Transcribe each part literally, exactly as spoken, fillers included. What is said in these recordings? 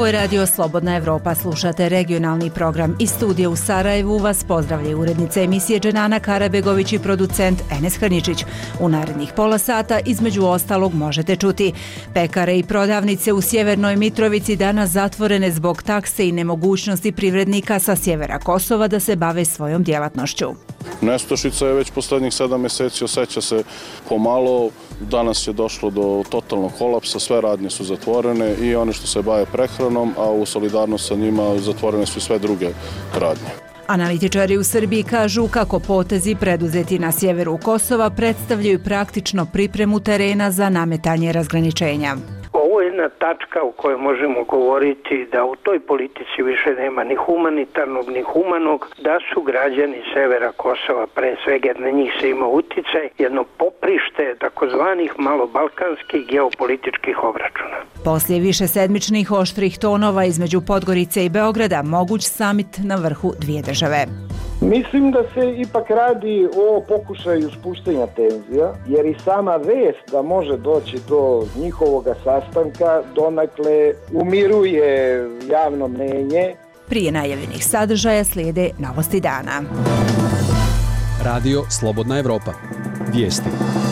Ovo je Radio Slobodna Evropa, slušate regionalni program. Iz studija u Sarajevu vas pozdravljaju urednica emisije Dženana Karabegović i producent Enes Hrničić. U narednih pola sata između ostalog možete čuti: pekare i prodavnice u Sjevernoj Mitrovici danas zatvorene zbog takse i nemogućnosti privrednika sa sjevera Kosova da se bave svojom djelatnošću. Nestašica je već poslednjih sedam mjeseci, osjeća se pomalo. Danas je došlo do totalnog kolapsa, sve radnje su zatvorene i one što se bave prehranom, a u solidarnost sa njima zatvorene su sve druge radnje. Analitičari u Srbiji kažu kako potezi preduzeti na sjeveru Kosova predstavljaju praktično pripremu terena za nametanje razgraničenja. Ovo je jedna tačka u kojoj možemo govoriti da u toj politici više nema ni humanitarnog ni humanog, da su građani severa Kosova, pre svega na njih se ima uticaj, jedno poprište takozvanih malobalkanskih geopolitičkih obračuna. Poslije više sedmičnih oštrih tonova između Podgorice i Beograda, moguć samit na vrhu dvije države. Mislim da se ipak radi o pokušaju spuštenja tenzija, jer i sama vest da može doći do njihovog sastanka donekle umiruje javno mnenje. Prije najavljenih sadržaja slijede novosti dana. Radio Slobodna Evropa. Vijesti.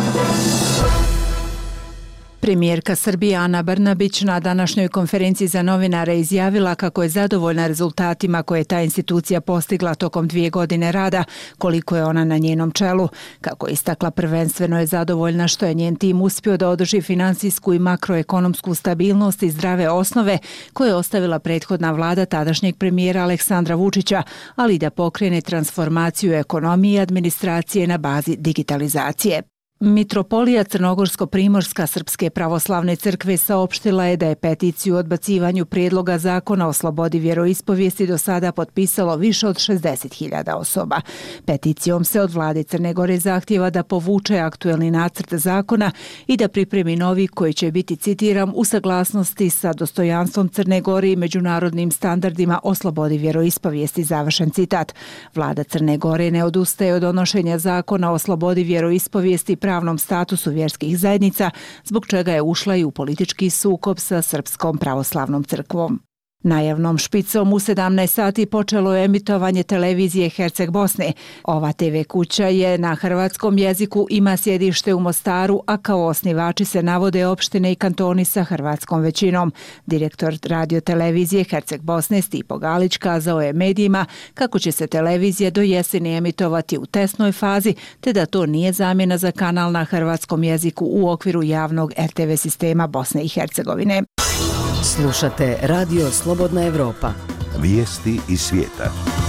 Premijerka Srbije Ana Brnabić na današnjoj konferenciji za novinare izjavila kako je zadovoljna rezultatima koje je ta institucija postigla tokom dvije godine rada, koliko je ona na njenom čelu. Kako je istakla, prvenstveno je zadovoljna što je njen tim uspio da održi finansijsku i makroekonomsku stabilnost i zdrave osnove koje je ostavila prethodna vlada tadašnjeg premijera Aleksandra Vučića, ali i da pokrene transformaciju ekonomije i administracije na bazi digitalizacije. Mitropolija Crnogorsko-Primorska Srpske pravoslavne crkve saopštila je da je peticiju o odbacivanju prijedloga zakona o slobodi vjeroispovijesti do sada potpisalo više od šezdeset hiljada osoba. Peticijom se od vlade Crne Gore zahtijeva da povuče aktuelni nacrt zakona i da pripremi novi koji će biti, citiram, u saglasnosti sa dostojanstvom Crne Gore i međunarodnim standardima o slobodi vjeroispovijesti, završen citat. Vlada Crne Gore ne odustaje od donošenja zakona o slobodi vjeroispovijesti pravnom statusu vjerskih zajednica, zbog čega je ušla i u politički sukob sa Srpskom pravoslavnom crkvom. Najavnom špicom u sedamnaest sati počelo je emitovanje televizije Herceg Bosne. Ova te ve kuća je na hrvatskom jeziku, ima sjedište u Mostaru, a kao osnivači se navode opštine i kantoni sa hrvatskom većinom. Direktor radiotelevizije Herceg Bosne Stipo Galić kazao je medijima kako će se televizija do jeseni emitovati u testnoj fazi, te da to nije zamjena za kanal na hrvatskom jeziku u okviru javnog er te ve sistema Bosne i Hercegovine. Slušate Radio Slobodna Evropa. Vijesti iz svijeta.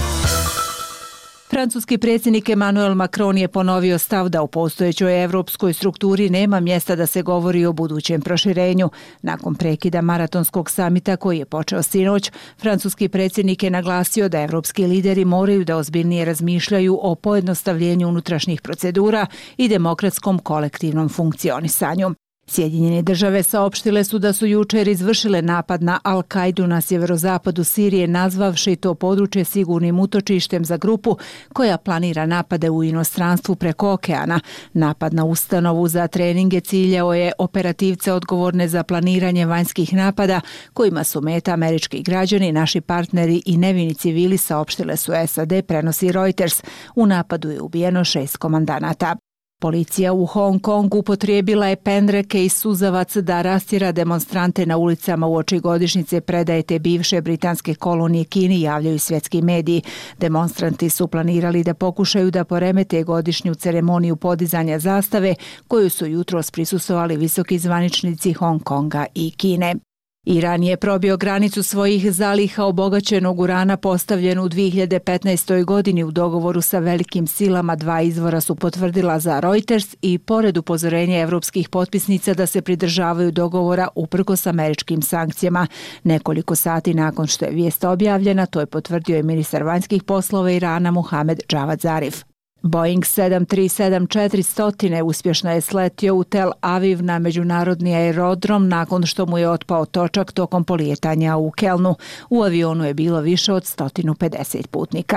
Francuski predsjednik Emmanuel Macron je ponovio stav da u postojećoj evropskoj strukturi nema mjesta da se govori o budućem proširenju. Nakon prekida maratonskog samita koji je počeo sinoć, francuski predsjednik je naglasio da evropski lideri moraju da ozbiljnije razmišljaju o pojednostavljenju unutrašnjih procedura i demokratskom kolektivnom funkcionisanju. Sjedinjene države saopštile su da su jučer izvršile napad na Al-Kaidu na sjeverozapadu Sirije, nazvavši to područje sigurnim utočištem za grupu koja planira napade u inostranstvu preko okeana. Napad na ustanovu za treninge ciljao je operativce odgovorne za planiranje vanjskih napada, kojima su meta američki građani, naši partneri i nevini civili, saopštile su es a de, prenosi Reuters. U napadu je ubijeno šest komandanata. Policija u Hong Kongu upotrijebila je pendreke i suzavac da rastjera demonstrante na ulicama uoči godišnjice predaje te bivše britanske kolonije Kini, javljaju svjetski mediji. Demonstranti su planirali da pokušaju da poremete godišnju ceremoniju podizanja zastave koju su jutros prisustvovali visoki zvaničnici Hong Konga i Kine. Iran je probio granicu svojih zaliha obogaćenog urana postavljenu u dvije hiljade petnaestoj. godini u dogovoru sa velikim silama, dva izvora su potvrdila za Reuters, i pored upozorenja evropskih potpisnica da se pridržavaju dogovora uprkos američkim sankcijama. Nekoliko sati nakon što je vijest objavljena, to je potvrdio i ministar vanjskih poslova Irana Muhamed Javad Zarif. Boeing sedam tri sedam četiristo uspješno je sletio u Tel Aviv na međunarodni aerodrom nakon što mu je otpao točak tokom polijetanja u Kelnu. U avionu je bilo više od sto pedeset putnika.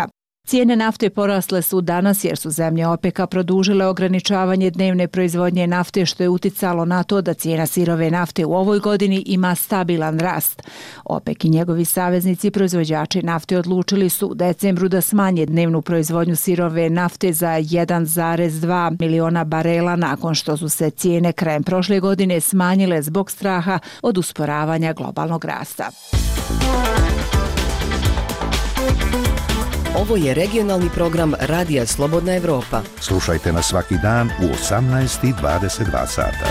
Cijene nafte porasle su danas jer su zemlje OPEC-a produžile ograničavanje dnevne proizvodnje nafte, što je uticalo na to da cijena sirove nafte u ovoj godini ima stabilan rast. OPEC i njegovi saveznici proizvođači nafte odlučili su u decembru da smanje dnevnu proizvodnju sirove nafte za jedan zarez dva miliona barela nakon što su se cijene krajem prošle godine smanjile zbog straha od usporavanja globalnog rasta. Ovo je regionalni program Radija Slobodna Evropa. Slušajte nas svaki dan u osamnaest i dvadeset dva sata.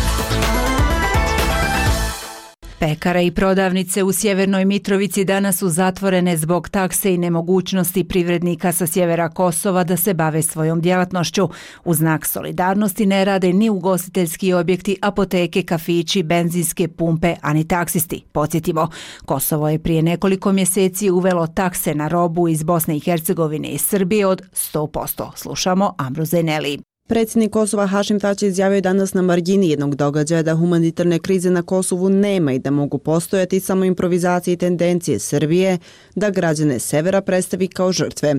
Pekare i prodavnice u Sjevernoj Mitrovici danas su zatvorene zbog takse i nemogućnosti privrednika sa sjevera Kosova da se bave svojom djelatnošću. U znak solidarnosti ne rade ni ugostiteljski objekti, apoteke, kafići, benzinske pumpe, a ni taksisti. Podsjetimo, Kosovo je prije nekoliko mjeseci uvelo takse na robu iz Bosne i Hercegovine i Srbije od sto posto. Slušamo Amru Zeneli. Predsjednik Kosova Hašim Tači izjavio danas na margini jednog događaja da humanitarne krize na Kosovu nema i da mogu postojati samo improvizacije i tendencije Srbije da građane severa predstavi kao žrtve.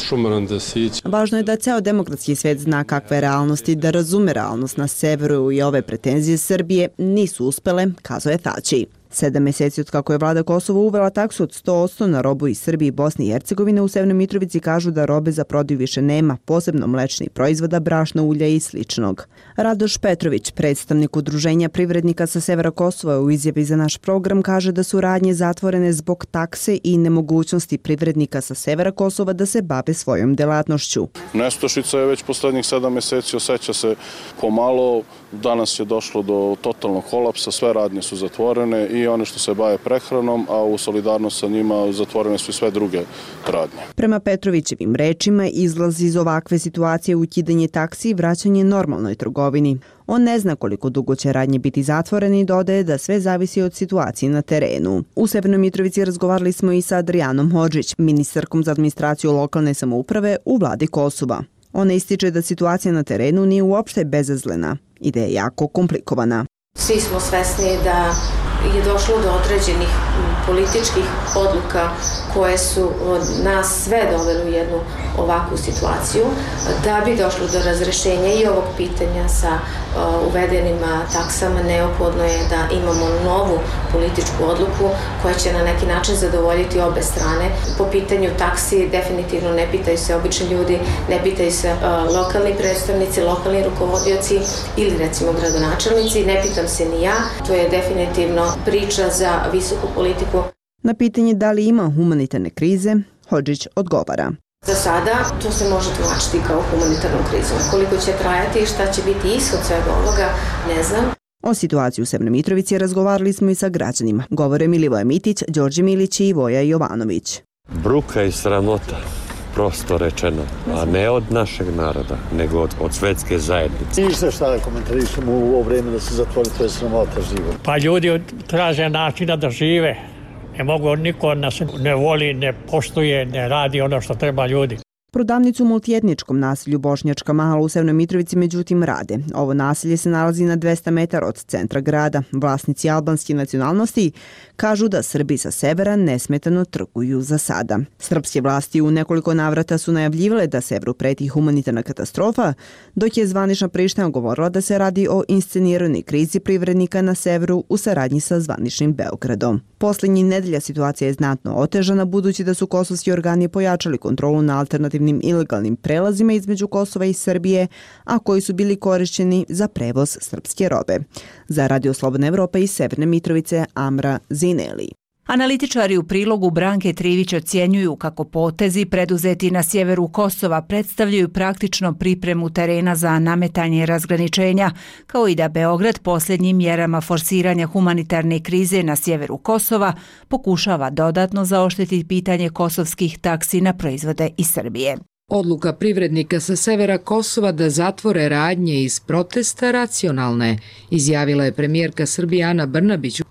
Važno je da ceo demokratski svijet zna kakve je realnosti, da razume realnost na severu i ove pretenzije Srbije nisu uspele, kazao je Tači. Sedam mjeseci od kako je vlada Kosova uvela taksu od sto posto na robu iz Srbije i Bosne i Hercegovine, u Severnoj Mitrovici kažu da robe za prodaju više nema, posebno mlečnih proizvoda, brašna, ulja i sličnog. Radoš Petrović, predstavnik udruženja privrednika sa severa Kosova, u izjavi za naš program kaže da su radnje zatvorene zbog takse i nemogućnosti privrednika sa severa Kosova da se bave svojom delatnošću. Nestašica je već poslednjih sedam mjeseci, osjeća se pomalo. Danas je došlo do totalnog kolapsa, sve radnje su zatvorene i one što se bave prehranom, a u solidarnost sa njima zatvorene su i sve druge radnje. Prema Petrovićevim rečima, izlaz iz ovakve situacije ukidanje taksi i vraćanje normalnoj trgovini. On ne zna koliko dugo će radnje biti zatvorene i dodaje da sve zavisi od situacije na terenu. U Severnoj Mitrovici razgovarali smo i sa Adrijanom Hodžić, ministarkom za administraciju lokalne samouprave u vladi Kosova. Ona ističe da situacija na terenu nije uopšte bezazlena i da je jako komplikovana. Svi smo svesni da je došlo do određenih političkih odluka koje su od nas sve doveli u jednu ovakvu situaciju. Da bi došlo do razrešenja i ovog pitanja sa uh, uvedenim taksama, neophodno je da imamo novu političku odluku koja će na neki način zadovoljiti obe strane. Po pitanju taksi definitivno ne pitaju se obični ljudi, ne pitaju se uh, lokalni predstavnici, lokalni rukovodioci ili recimo gradonačelnici, ne pitam se ni ja. To je definitivno priča za visoku politiku. Na pitanje da li ima humanitarne krize, Hodžić odgovara. Za sada to se može tumačiti kao humanitarnu krizu. Koliko će trajati i šta će biti ishod svega ovoga, ne znam. O situaciji u Severnoj Mitrovici razgovarali smo i sa građanima. Govore Milivoje Mitić, Đorđe Milić i Voja Jovanović. Bruka i sramota, prosto rečeno, a ne od našeg naroda, nego od, od svetske zajednice. Ništa šta da komentarišemo u ovo vreme da se zatvori, to je sramota živo. Pa ljudi traže načina da žive. Ne mogu, niko nas ne voli, ne poštuje, ne radi ono što treba ljudi. Prodavnicu u multietničkom naselju Bošnjačka Mala u Severnoj Mitrovici međutim rade. Ovo naselje se nalazi na dvesta metara od centra grada. Vlasnici albanske nacionalnosti kažu da Srbi sa severa nesmetano trguju za sada. Srpske vlasti u nekoliko navrata su najavljivale da severu preti humanitarna katastrofa, dok je zvanična Priština govorila da se radi o insceniranoj krizi privrednika na severu u saradnji sa zvaničnim Beogradom. Poslednjih nedelja situacija je znatno otežana budući da su kosovski organi pojačali kontrolu na alternativnim ilegalnim prelazima između Kosova i Srbije, a koji su bili korišćeni za prevoz srpske robe. Za Radio Slobodna Evropa iz Severne Mitrovice, Amra Zineli. Analitičari u prilogu Branke Trivić ocjenjuju kako potezi preduzeti na sjeveru Kosova predstavljaju praktično pripremu terena za nametanje razgraničenja, kao i da Beograd posljednjim mjerama forsiranja humanitarne krize na sjeveru Kosova pokušava dodatno zaoštetiti pitanje kosovskih taksi na proizvode iz Srbije. Odluka privrednika sa severa Kosova da zatvore radnje iz protesta racionalne, izjavila je premijerka Srbije Ana Brnabić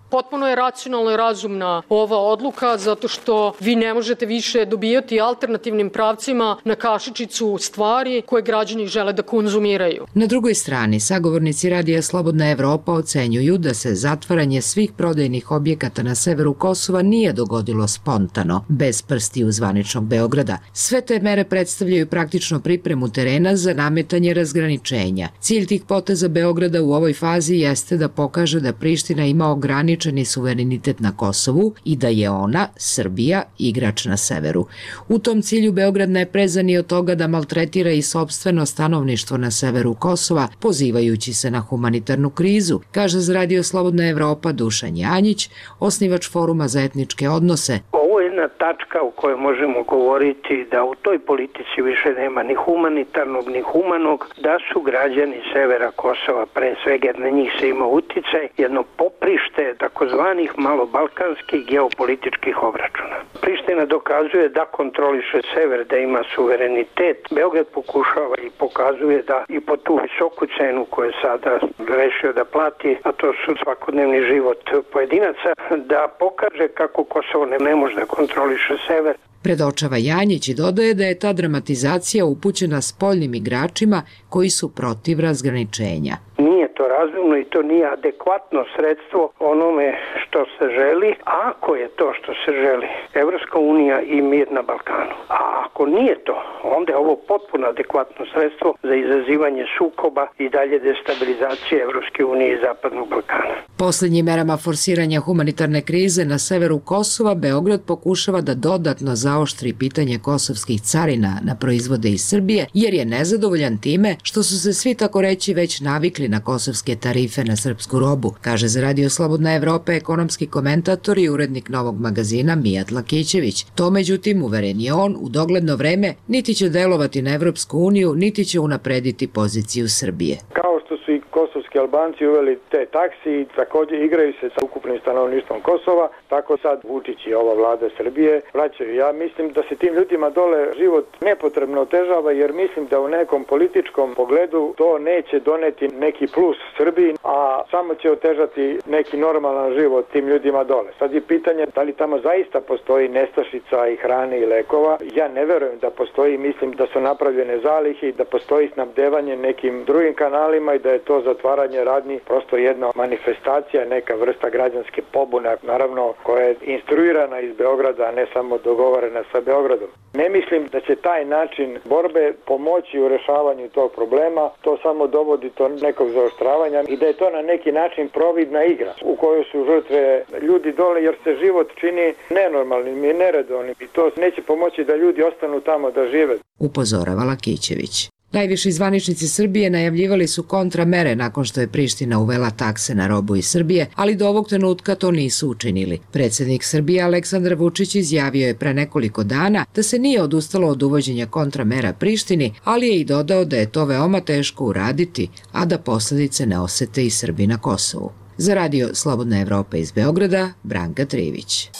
Potpuno je racionalna i razumna ova odluka zato što vi ne možete više dobijati alternativnim pravcima na kašičicu stvari koje građani žele da konzumiraju. Na drugoj strani, sagovornici Radija Slobodna Evropa ocenjuju da se zatvaranje svih prodajnih objekata na severu Kosova nije dogodilo spontano, bez prstiju zvaničnog Beograda. Sve te mere predstavljaju praktično pripremu terena za nametanje razgraničenja. Cilj tih poteza Beograda u ovoj fazi jeste da pokaže da Priština ima ograničeni suverenitet na Kosovu i da je ona, Srbija, igrač na severu. U tom cilju Beograd ne preza ni od toga da maltretira i sopstveno stanovništvo na severu Kosova, pozivajući se na humanitarnu krizu, kaže za Radio Slobodna Evropa Dušan Janjić, osnivač Foruma za etničke odnose. Ovo je jedna tačka u kojoj možemo govoriti da u toj politici više nema ni humanitarnog ni humanog, da su građani severa Kosova, pre svega jer na njih se ima uticaj, jedno poprište takozvanih malobalkanskih geopolitičkih obračuna. Priština dokazuje da kontroliše sever, da ima suverenitet. Beograd pokušava i pokazuje da i po tu visoku cenu koju je sada rešio da plati, a to su svakodnevni život pojedinaca, da pokaže kako Kosovo ne, ne može da kontroliše sever. Predočava Janjić i dodaje da je ta dramatizacija upućena spoljnim igračima koji su protiv razgraničenja. Nije to razumno i to nije adekvatno sredstvo onome što se želi, ako je to što se želi Evropska unija i mir na Balkanu. A ako nije to, onda je ovo potpuno adekvatno sredstvo za izazivanje sukoba i dalje destabilizacije Evropske unije i Zapadnog Balkana. Poslednjim merama forsiranja humanitarne krize na severu Kosova, Beograd pokušava da dodatno zaoštri pitanje kosovskih carina na proizvode iz Srbije, jer je nezadovoljan time što su se svi tako reći već navikli na kosovske tarife na srpsku robu, kaže za Radio Slobodna Evropa ekonomski komentator i urednik Novog magazina Mijat Lakićević. To, međutim, uveren je on, u dogledno vreme niti će delovati na Evropsku uniju, niti će unaprediti poziciju Srbije. Kao što su i kosovski Albanci uveli te taksi i također igraju se sa ukupnim stanovništvom Kosova, tako sad Vučić i ova vlada Srbije vraćaju. Ja mislim da se tim ljudima dole život nepotrebno otežava, jer mislim da u nekom političkom pogledu to neće doneti neki plus Srbiji, a samo će otežati neki normalan život tim ljudima dole. Sad je pitanje da li tamo zaista postoji nestašica i hrane i lekova. Ja ne verujem da postoji, mislim da su napravljene zalihe i da postoji snabdevanje nekim drugim kanalima i da je to zatvaranje radnji prosto jedna manifestacija, neka vrsta građanske pobune, naravno koja je instruirana iz Beograda, a ne samo dogovorena sa Beogradom. Ne mislim da će taj način borbe pomoći u rešavanju tog problema, to samo dovodi do nekog zaoštravanja i da je to na neki način providna igra u kojoj su žrtve ljudi dole, jer se život čini nenormalnim i neredovnim i to neće pomoći da ljudi ostanu tamo da žive. Upozorava Lakićević. Najviši zvaničnici Srbije najavljivali su kontramere nakon što je Priština uvela takse na robu iz Srbije, ali do ovog trenutka to nisu učinili. Predsjednik Srbije Aleksandar Vučić izjavio je pre nekoliko dana da se nije odustalo od uvođenja kontramera Prištini, ali je i dodao da je to veoma teško uraditi, a da posljedice ne osete i Srbi na Kosovu. Za Radio Slobodna Evropa iz Beograda, Branka Trivić.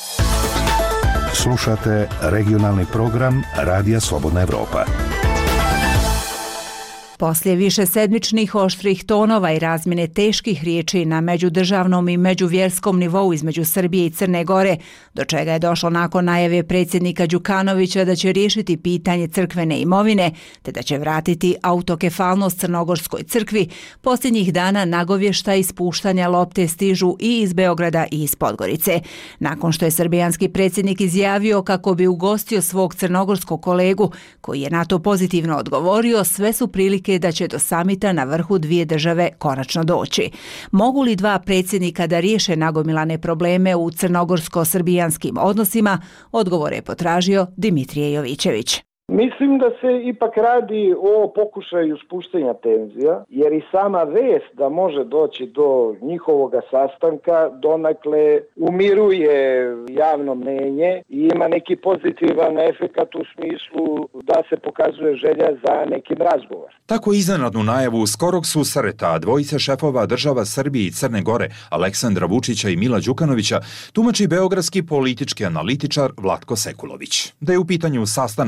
Slušate regionalni program Radija Slobodna Evropa. Poslije više sedmičnih oštrih tonova i razmjene teških riječi na međudržavnom i međuvjerskom nivou između Srbije i Crne Gore, do čega je došlo nakon najave predsjednika Đukanovića da će riješiti pitanje crkvene imovine, te da će vratiti autokefalnost Crnogorskoj crkvi, posljednjih dana nagovješta i spuštanja lopte stižu i iz Beograda i iz Podgorice. Nakon što je srbijanski predsjednik izjavio kako bi ugostio svog crnogorskog kolegu, koji je na to pozitivno odgovorio, sve su prilike da će do samita na vrhu dvije države konačno doći. Mogu li dva predsjednika da riješe nagomilane probleme u crnogorsko-srbijanskim odnosima? Odgovor je potražio Dimitrije Jovićević. Mislim da se ipak radi o pokušaju spuštanja tenzija, jer i sama vest da može doći do njihovog sastanka donekle umiruje javno mnenje i ima neki pozitivan efekat u smislu da se pokazuje želja za nekim razgovor. Tako iznenadnu najavu skorog susreta dvojice šefova država Srbije i Crne Gore, Aleksandra Vučića i Mila Đukanovića, tumači beogradski politički analitičar Vlatko Sekulović. Da je u pitanju sastanak koji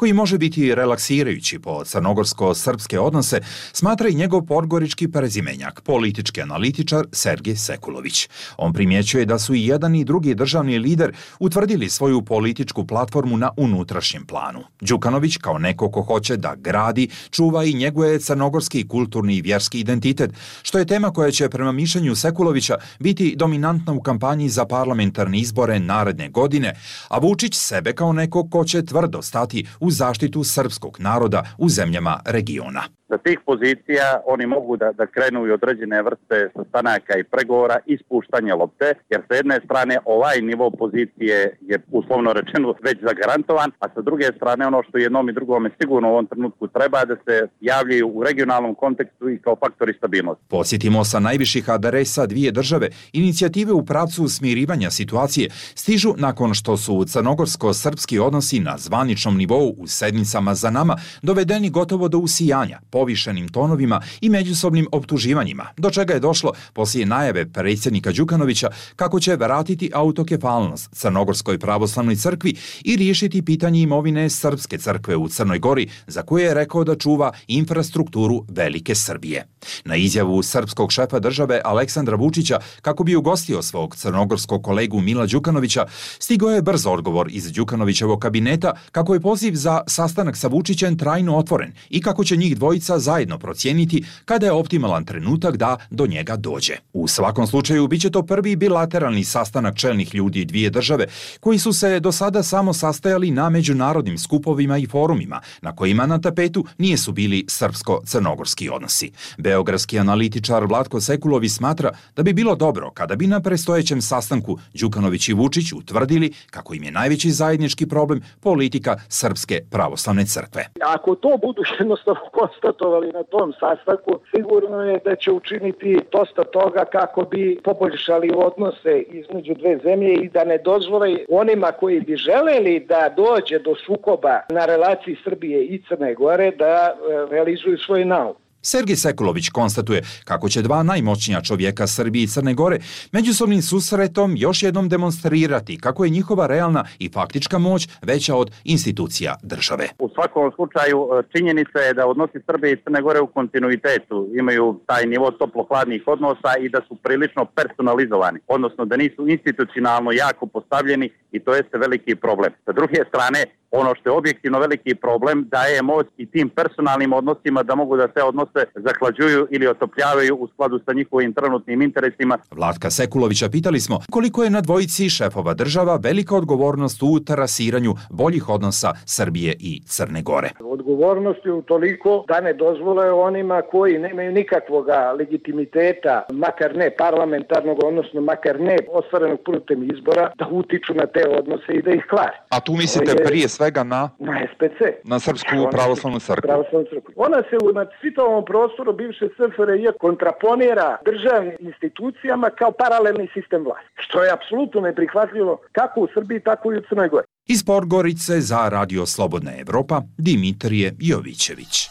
koji može biti relaksirajući po crnogorsko-srpske odnose, smatra i njegov podgorički prezimenjak, politički analitičar Sergej Sekulović. On primjećuje da su i jedan i drugi državni lider utvrdili svoju političku platformu na unutrašnjem planu. Đukanović, kao neko ko hoće da gradi, čuva i njeguje crnogorski kulturni i vjerski identitet, što je tema koja će prema mišljenju Sekulovića biti dominantna u kampanji za parlamentarne izbore naredne godine, a Vučić sebe kao neko ko će tvrdo stati u zaštitu srpskog naroda u zemljama regiona. Za tih pozicija oni mogu da, da krenu i određene vrste sastanaka i pregovora i spuštanja lopte, jer sa jedne strane ovaj nivo pozicije je uslovno rečeno već zagarantovan, a sa druge strane ono što jednom i drugome sigurno u ovom trenutku treba da se javljaju u regionalnom kontekstu i kao faktori stabilnosti. Podsjetimo, sa najviših adresa dvije države, inicijative u pravcu smirivanja situacije stižu nakon što su crnogorsko-srpski odnosi na zvaničnom nivou u sedmicama za nama dovedeni gotovo do usijanja, povišenim tonovima i međusobnim optuživanjima, do čega je došlo poslije najave predsjednika Đukanovića kako će vratiti autokefalnost Crnogorskoj pravoslavnoj crkvi i riješiti pitanje imovine Srpske crkve u Crnoj Gori, za koje je rekao da čuva infrastrukturu Velike Srbije. Na izjavu srpskog šefa države Aleksandra Vučića kako bi ugostio svog crnogorskog kolegu Mila Đukanovića, stigao je brz odgovor iz Đukanovićevog kabineta kako je poziv za sastanak sa Vučićem trajno otvoren i kako će njih dvojica zajedno procijeniti kada je optimalan trenutak da do njega dođe. U svakom slučaju biće to prvi bilateralni sastanak čelnih ljudi dvije države koji su se do sada samo sastajali na međunarodnim skupovima i forumima na kojima na tapetu nisu bili srpsko-crnogorski odnosi. Beogradski analitičar Vlatko Sekulović smatra da bi bilo dobro kada bi na predstojećem sastanku Đukanović i Vučić utvrdili kako im je najveći zajednički problem politika Srpske pravoslavne crkve. Ako to budu jednostavno konstatovali na tom sastanku, sigurno je da će učiniti dosta toga kako bi poboljšali odnose između dve zemlje i da ne dozvole onima koji bi želeli da dođe do sukoba na relaciji Srbije i Crne Gore da realizuju svoj naum. Sergej Sekulović konstatuje kako će dva najmoćnija čovjeka Srbije i Crne Gore međusobnim susretom još jednom demonstrirati kako je njihova realna i faktička moć veća od institucija države. U svakom slučaju činjenica je da odnosi Srbije i Crne Gore u kontinuitetu imaju taj nivo toplo-hladnih odnosa i da su prilično personalizovani, odnosno da nisu institucionalno jako postavljeni i to jeste veliki problem. Sa druge strane, ono što je objektivno veliki problem daje moć i tim personalnim odnosima da mogu da se odnose zahlađuju ili otopljavaju u skladu sa njihovim trenutnim interesima. Vlatka Sekulovića pitali smo koliko je na dvojici šefova država velika odgovornost u trasiranju boljih odnosa Srbije i Crne Gore. Odgovornost je utoliko da ne dozvole onima koji nemaju nikakvog legitimiteta, makar ne parlamentarnog, odnosno makar ne ostvarenog putem izbora, da utiču na te odnose i da ih kvare. A tu mislite je... prije svega na... Na S P C. Na Srpsku pravoslavnu crkvu. Pravoslavnu crkvu. Ona se na čitavom prostoru bivše S F R J kontraponira državnim institucijama kao paralelni sistem vlasti, što je apsolutno neprihvatljivo kako u Srbiji, tako i u Crnoj Gori. Iz Podgorice za Radio Slobodna Evropa, Dimitrije Jovićević.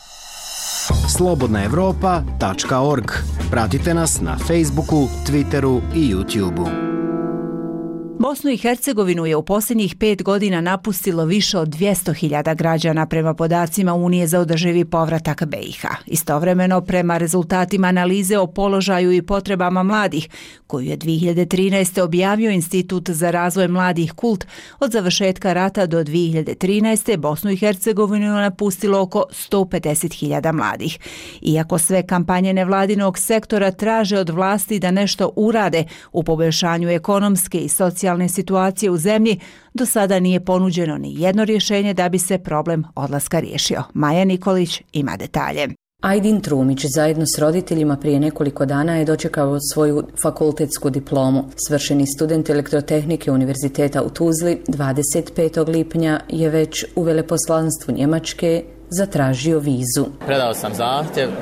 slobodna evropa tačka org. Pratite nas na Facebooku, Twitteru i YouTubeu. Bosnu i Hercegovinu je u posljednjih pet godina napustilo više od dvjesto hiljada građana prema podacima Unije za održivi povratak B i H. Istovremeno, prema rezultatima analize o položaju i potrebama mladih, koju je dvije hiljade trinaeste. objavio Institut za razvoj mladih Kult, od završetka rata do dvije hiljade trinaeste. Bosnu i Hercegovinu je napustilo oko sto pedeset hiljada mladih. Iako sve kampanje nevladinog sektora traže od vlasti da nešto urade u poboljšanju ekonomske i socijalne situacije u zemlji, do sada nije ponuđeno ni jedno rješenje da bi se problem odlaska riješio. Maja Nikolić ima detalje. Ajdin Trumić zajedno s roditeljima prije nekoliko dana je dočekao svoju fakultetsku diplomu. Svršeni student elektrotehnike Univerziteta u Tuzli dvadeset petog lipnja je već u veleposlanstvu Njemačke zatražio vizu. Predao sam zahtjev,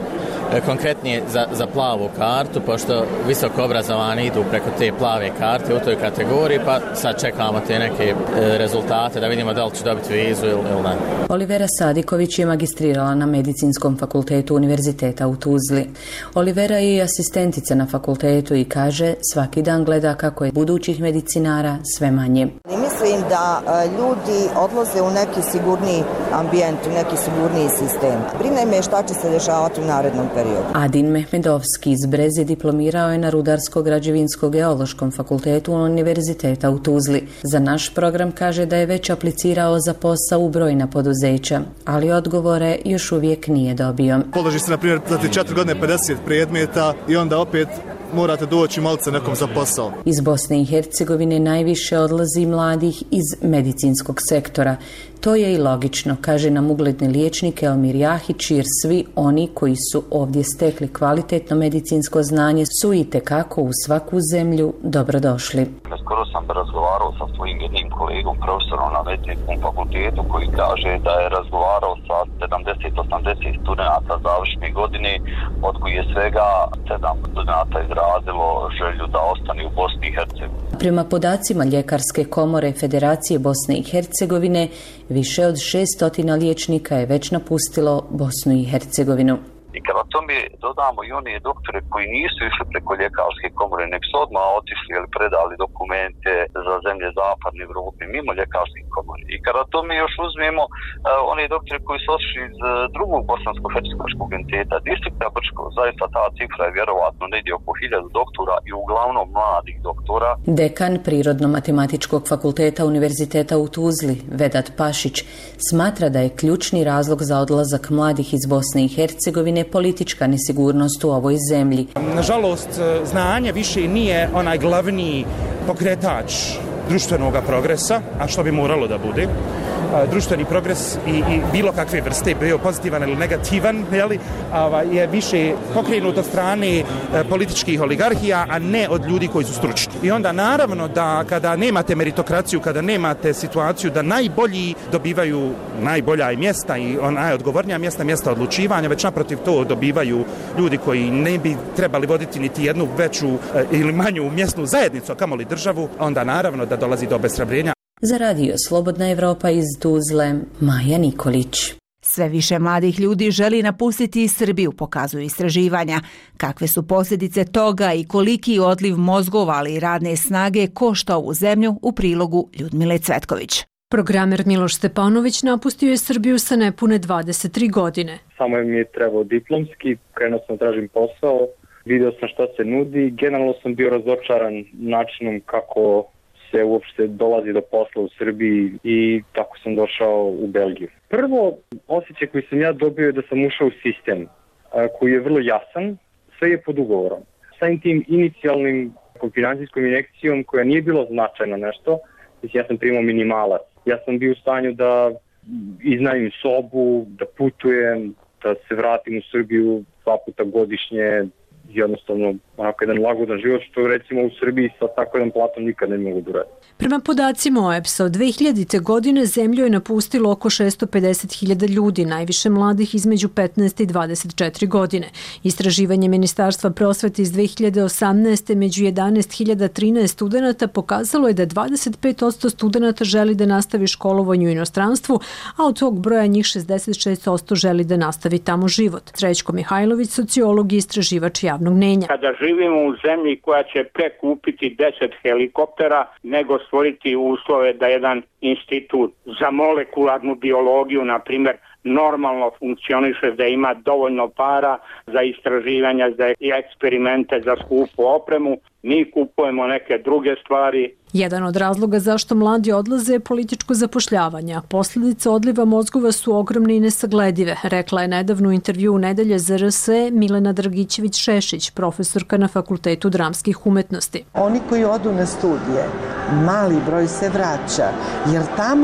konkretnije za, za plavu kartu, pošto visoko obrazovani idu preko te plave karte u toj kategoriji, pa sad čekamo te neke rezultate da vidimo da li će dobiti vizu ili, ili ne. Olivera Sadiković je magistrirala na Medicinskom fakultetu Univerziteta u Tuzli. Olivera je i asistentica na fakultetu i kaže svaki dan gleda kako je budućih medicinara sve manje. Mislim da ljudi odlaze u neki sigurniji ambijent, u neki sigurniji sistem. Brine me šta će se dešavati u narednom periodu. Adin Mehmedovski iz Breze diplomirao je na Rudarsko-građevinsko-geološkom fakultetu Univerziteta u Tuzli. Za naš program kaže da je već aplicirao za posao u brojna poduzeća, ali odgovore još uvijek nije dobio. Položi se, na primjer, za te četiri godine pedeset predmeta i onda opet morate doći malce nekom za posao. Iz Bosne i Hercegovine najviše odlazi mladih iz medicinskog sektora. To je i logično, kaže nam ugledni liječnik Elmir Jahić, jer svi oni koji su ovdje stekli kvalitetno medicinsko znanje su i tekako u svaku zemlju dobrodošli. Skoro sam razgovarao sa svojim jednim kolegom, profesorom na medicinskom fakultetu, koji kaže da je razgovarao sa sedamdeset osamdeset studenta završne godine, od koji je svega sedam studenta izrazilo želju da ostane u Bosni i Hercegovini. Prema podacima Ljekarske komore Federacije Bosne i Hercegovine, više od šesnaest liječnika je već napustilo Bosnu i Hercegovinu. I kada tome dodamo i one doktore koji nisu išli preko Ljekarske komore, nek su odmah otišli ili predali dokumente za zemlje zapadne Evrope mimo Ljekarske komore. I kada tome još uzmemo uh, one doktore koji su otišli iz uh, drugog bosansko-hercegovačkog entiteta, distrikta Brčko, zaista ta cifra je vjerovatno negdje oko hiljadu doktora i uglavnom mladih doktora. Dekan Prirodno-matematičkog fakulteta Univerziteta u Tuzli, Vedat Pašić, smatra da je ključni razlog za odlazak mladih iz Bosne i Hercegovine politička nesigurnost u ovoj zemlji. Nažalost, znanje više nije onaj glavni pokretač društvenog progresa, a što bi moralo da bude. Društveni progres i, i bilo kakve vrste, bio pozitivan ili negativan, jeli, je više pokrenut od strane političkih oligarhija, a ne od ljudi koji su stručni. I onda naravno da kada nemate meritokraciju, kada nemate situaciju da najbolji dobivaju najbolja mjesta i najodgovornija mjesta, mjesta odlučivanja, već naprotiv to dobivaju ljudi koji ne bi trebali voditi niti jednu veću ili manju mjesnu zajednicu, a kamoli državu, onda naravno da dolazi do obeshrabrenja. Za radio Slobodna Evropa iz Tuzle, Maja Nikolić. Sve više mladih ljudi želi napustiti Srbiju, pokazuju istraživanja. Kakve su posljedice toga i koliki odliv mozgova, ali i radne snage košta ovu zemlju, u prilogu Ljudmile Cvetković. Programer Miloš Stepanović napustio je Srbiju sa nepune dvadeset tri godine. Samo mi je trebao diplomski, krenuo sam tražim posao, vidio sam šta se nudi, generalno sam bio razočaran načinom kako se uopšte dolazi do posla u Srbiji i tako sam došao u Belgiju. Prvo, osjećaj koji sam ja dobio je da sam ušao u sistem koji je vrlo jasan, sve je pod ugovorom. Samim tim inicijalnim financijskom injekcijom koja nije bilo značajno nešto, ja sam primao minimalac. Ja sam bio u stanju da iznajmim sobu, da putujem, da se vratim u Srbiju dva puta godišnje, jednostavno onako jedan lagodan život, što recimo u Srbiji sa tako jedan platom nikad ne mogu da uradi. Prema podacima O E P S-a, od dve hiljadite. godine zemlju je napustilo oko šessto pedeset hiljada ljudi, najviše mladih između petnaest i dvadeset četiri godine. Istraživanje Ministarstva prosvete iz dve hiljade osamnaeste. među jedanaest hiljada trinaest studenata pokazalo je da dvadeset pet posto studenata želi da nastavi školovanje u inostranstvu, a od tog broja njih šezdeset šest posto želi da nastavi tamo život. Srećko Mihajlović, sociolog i istraživač javnog mnjenja. Kada živimo u zemlji koja će prekupiti deset helikoptera, nego stvoriti uslove da jedan institut za molekularnu biologiju, na primjer, normalno funkcioniše, da ima dovoljno para za istraživanja, za eksperimente, za skupu opremu. Mi kupujemo neke druge stvari. Jedan od razloga zašto mladi odlaze je političko zapošljavanje. Posljedice odliva mozgova su ogromne i nesagledive, rekla je nedavno u intervju u Nedelje za R S E Milena Dragićević-Šešić, profesorka na Fakultetu dramskih umetnosti. Oni koji odu na studije, mali broj se vraća, jer tamo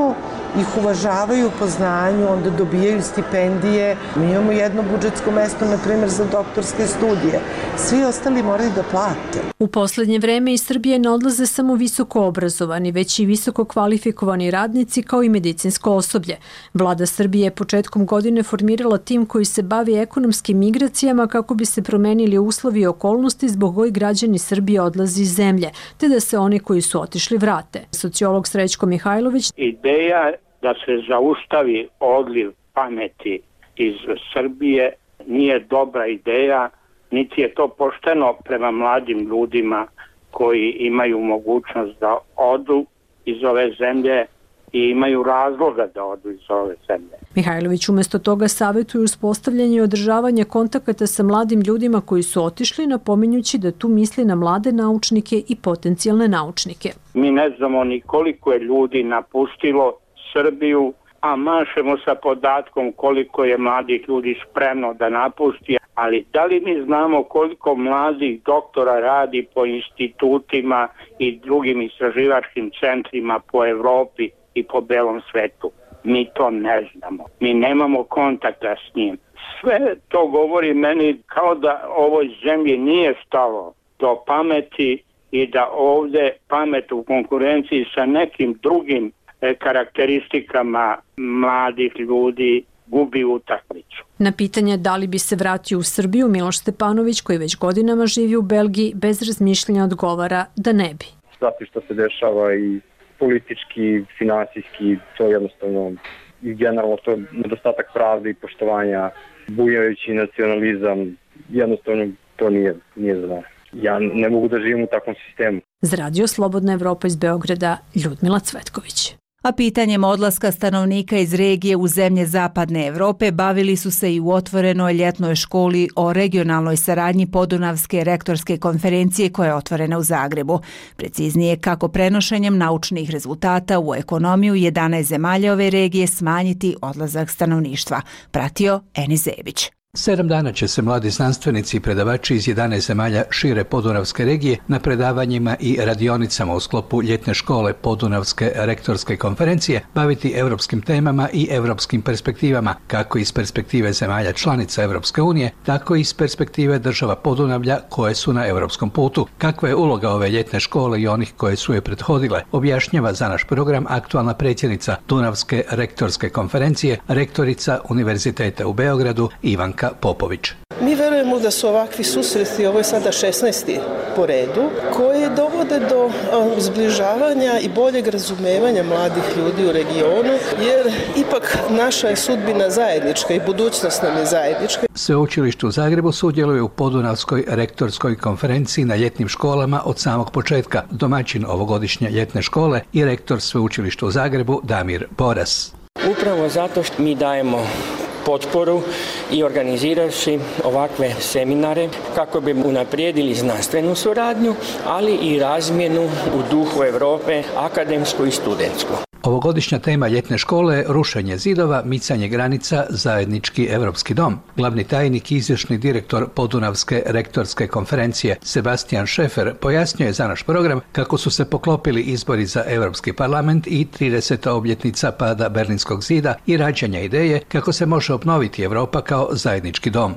ih uvažavaju po znanju, onda dobijaju stipendije. Mi imamo jedno budžetsko mesto, na primjer, za doktorske studije. Svi ostali moraju da plate. U poslednje vreme iz Srbije ne odlaze samo visoko obrazovani, već i visoko kvalifikovani radnici kao i medicinsko osoblje. Vlada Srbije je početkom godine formirala tim koji se bavi ekonomskim migracijama kako bi se promenili uslovi i okolnosti zbog kojih građani Srbije odlazi iz zemlje, te da se oni koji su otišli vrate. Sociolog Srećko Mihajlović. Ideja da se zaustavi odliv pameti iz Srbije nije dobra ideja, niti je to pošteno prema mladim ljudima koji imaju mogućnost da odu iz ove zemlje i imaju razloga da odu iz ove zemlje. Mihajlović umjesto toga savjetuje uspostavljanje i održavanje kontakata sa mladim ljudima koji su otišli, napominjući da tu misli na mlade naučnike i potencijalne naučnike. Mi ne znamo ni koliko je ljudi napustilo Srbiju, a mašemo sa podatkom koliko je mladih ljudi spremno da napusti, ali da li mi znamo koliko mladih doktora radi po institutima i drugim istraživačkim centrima po Evropi i po belom svetu? Mi to ne znamo. Mi nemamo kontakta s njim. Sve to govori meni kao da ovoj zemlji nije stalo do pameti i da ovde pamet u konkurenciji sa nekim drugim karakteristikama mladih ljudi gubi utakmicu. Na pitanje da li bi se vratio u Srbiju, Miloš Stepanović, koji već godinama živi u Belgiji, bez razmišljanja odgovara da ne bi. Znati što se dešava i politički, finansijski, to je jednostavno i generalno to je nedostatak pravde i poštovanja, bujajući nacionalizam, jednostavno to nije, nije za mene. Ja ne mogu da živim u takvom sistemu. Za Radio Slobodna Evropa iz Beograda, Ljudmila Cvetković. A pitanjem odlaska stanovnika iz regije u zemlje Zapadne Evrope bavili su se i u otvorenoj ljetnoj školi o regionalnoj saradnji Podunavske rektorske konferencije koja je otvorena u Zagrebu. Preciznije kako prenošenjem naučnih rezultata u ekonomiju jedanaest zemalja ove regije smanjiti odlazak stanovništva. Pratio Eni Zebić. Sedam dana će se mladi znanstvenici i predavači iz jedanaest zemalja šire Podunavske regije na predavanjima i radionicama u sklopu ljetne škole Podunavske rektorske konferencije baviti europskim temama i europskim perspektivama, kako iz perspektive zemalja članica Europske unije, tako i iz perspektive država Podunavlja koje su na europskom putu. Kakva je uloga ove ljetne škole i onih koje su je prethodile, objašnjava za naš program aktualna predsjednica Dunavske rektorske konferencije, rektorica Univerziteta u Beogradu Ivanka Popović. Mi verujemo da su ovakvi susreti, ovo je sada šesnaesti po redu, koji dovode do zbližavanja i boljeg razumevanja mladih ljudi u regionu, jer ipak naša je sudbina zajednička i budućnost nam je zajednička. Sveučilište u Zagrebu sudjeluje u Podunavskoj rektorskoj konferenciji na ljetnim školama od samog početka. Domaćin ovogodišnje ljetne škole i rektor Sveučilišta u Zagrebu Damir Boras. Upravo zato što mi dajemo potporu i organizirajući ovakve seminare kako bi unaprijedili znanstvenu suradnju, ali i razmjenu u duhu Europe, akademsku i studentsku. Ovogodišnja tema ljetne škole je rušenje zidova, micanje granica, zajednički evropski dom. Glavni tajnik i izvršni direktor Podunavske rektorske konferencije Sebastian Šefer pojasnio je za naš program kako su se poklopili izbori za Europski parlament i trideseta obljetnica pada Berlinskog zida i rađanja ideje kako se može obnoviti Europa kao zajednički dom.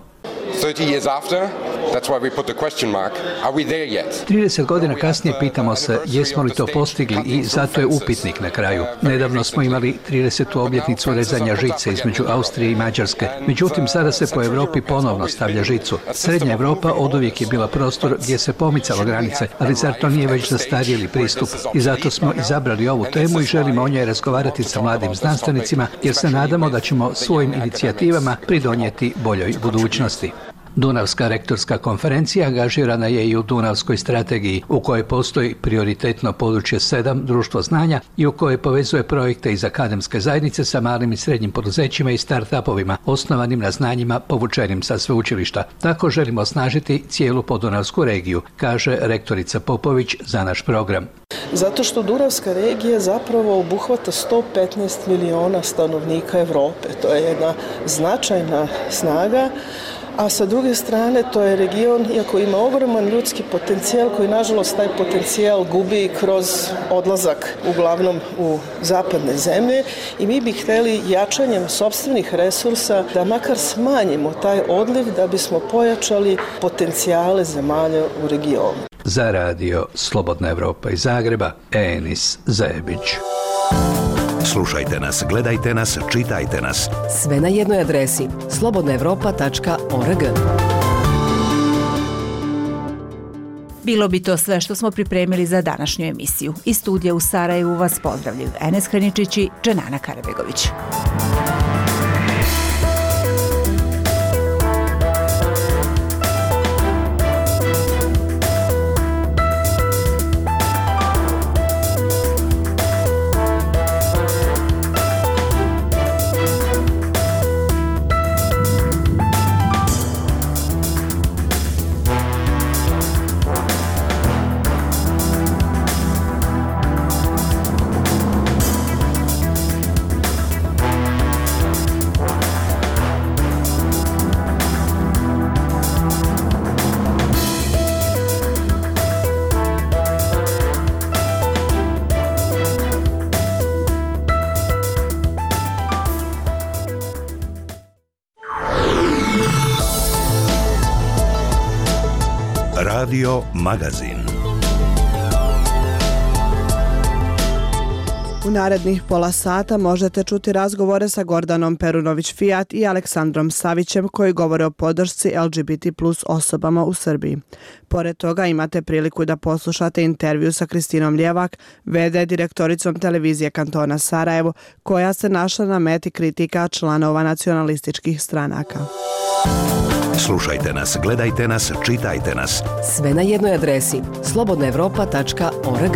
trideset godina kasnije pitamo se jesmo li to postigli i zato je upitnik na kraju. Nedavno smo imali tridesetu obljetnicu rezanja žice između Austrije i Mađarske. Međutim, sada se po Europi ponovno stavlja žicu. Srednja Europa oduvijek je bila prostor gdje se pomicalo granice, ali zar to nije već zastarjeli pristup? I zato smo izabrali ovu temu i želimo o njoj razgovarati sa mladim znanstvenicima, jer se nadamo da ćemo svojim inicijativama pridonijeti boljoj budućnosti. Dunavska rektorska konferencija angažirana je i u Dunavskoj strategiji, u kojoj postoji prioritetno područje sedam, društvo znanja, i u kojoj povezuje projekte iz akademske zajednice sa malim i srednjim poduzećima i start-upovima, osnovanim na znanjima povučenim sa sveučilišta. Tako želimo osnažiti cijelu Podunavsku regiju, kaže rektorica Popović za naš program. Zato što Dunavska regija zapravo obuhvata sto petnaest miliona stanovnika Evrope. To je jedna značajna snaga a sa druge strane to je region, iako ima ogroman ljudski potencijal, koji nažalost taj potencijal gubi kroz odlazak uglavnom u zapadne zemlje i mi bi hteli jačanjem sopstvenih resursa da makar smanjimo taj odliv da bismo pojačali potencijale zemalja u regionu. Za radio Slobodna Evropa iz Zagreba, Enis Zajebić. Slušajte nas, gledajte nas, čitajte nas. Sve na jednoj adresi slobodna evropa tačka org. Bilo bi to sve što smo pripremili za današnju emisiju. Iz studija u Sarajevu vas pozdravljaju Enes Hraničić i Dženana Karabegović. Radio Magazin. U narednih pola sata možete čuti razgovore sa Gordanom Perunović-Fijat i Aleksandrom Savićem koji govore o podršci L G B T plus osobama u Srbiji. Pored toga imate priliku da poslušate intervju sa Kristinom Ljevak, v d direktoricom televizije kantona Sarajevo, koja se našla na meti kritika članova nacionalističkih stranaka. Slušajte nas, gledajte nas, čitajte nas. Sve na jednoj adresi slobodna evropa tačka org.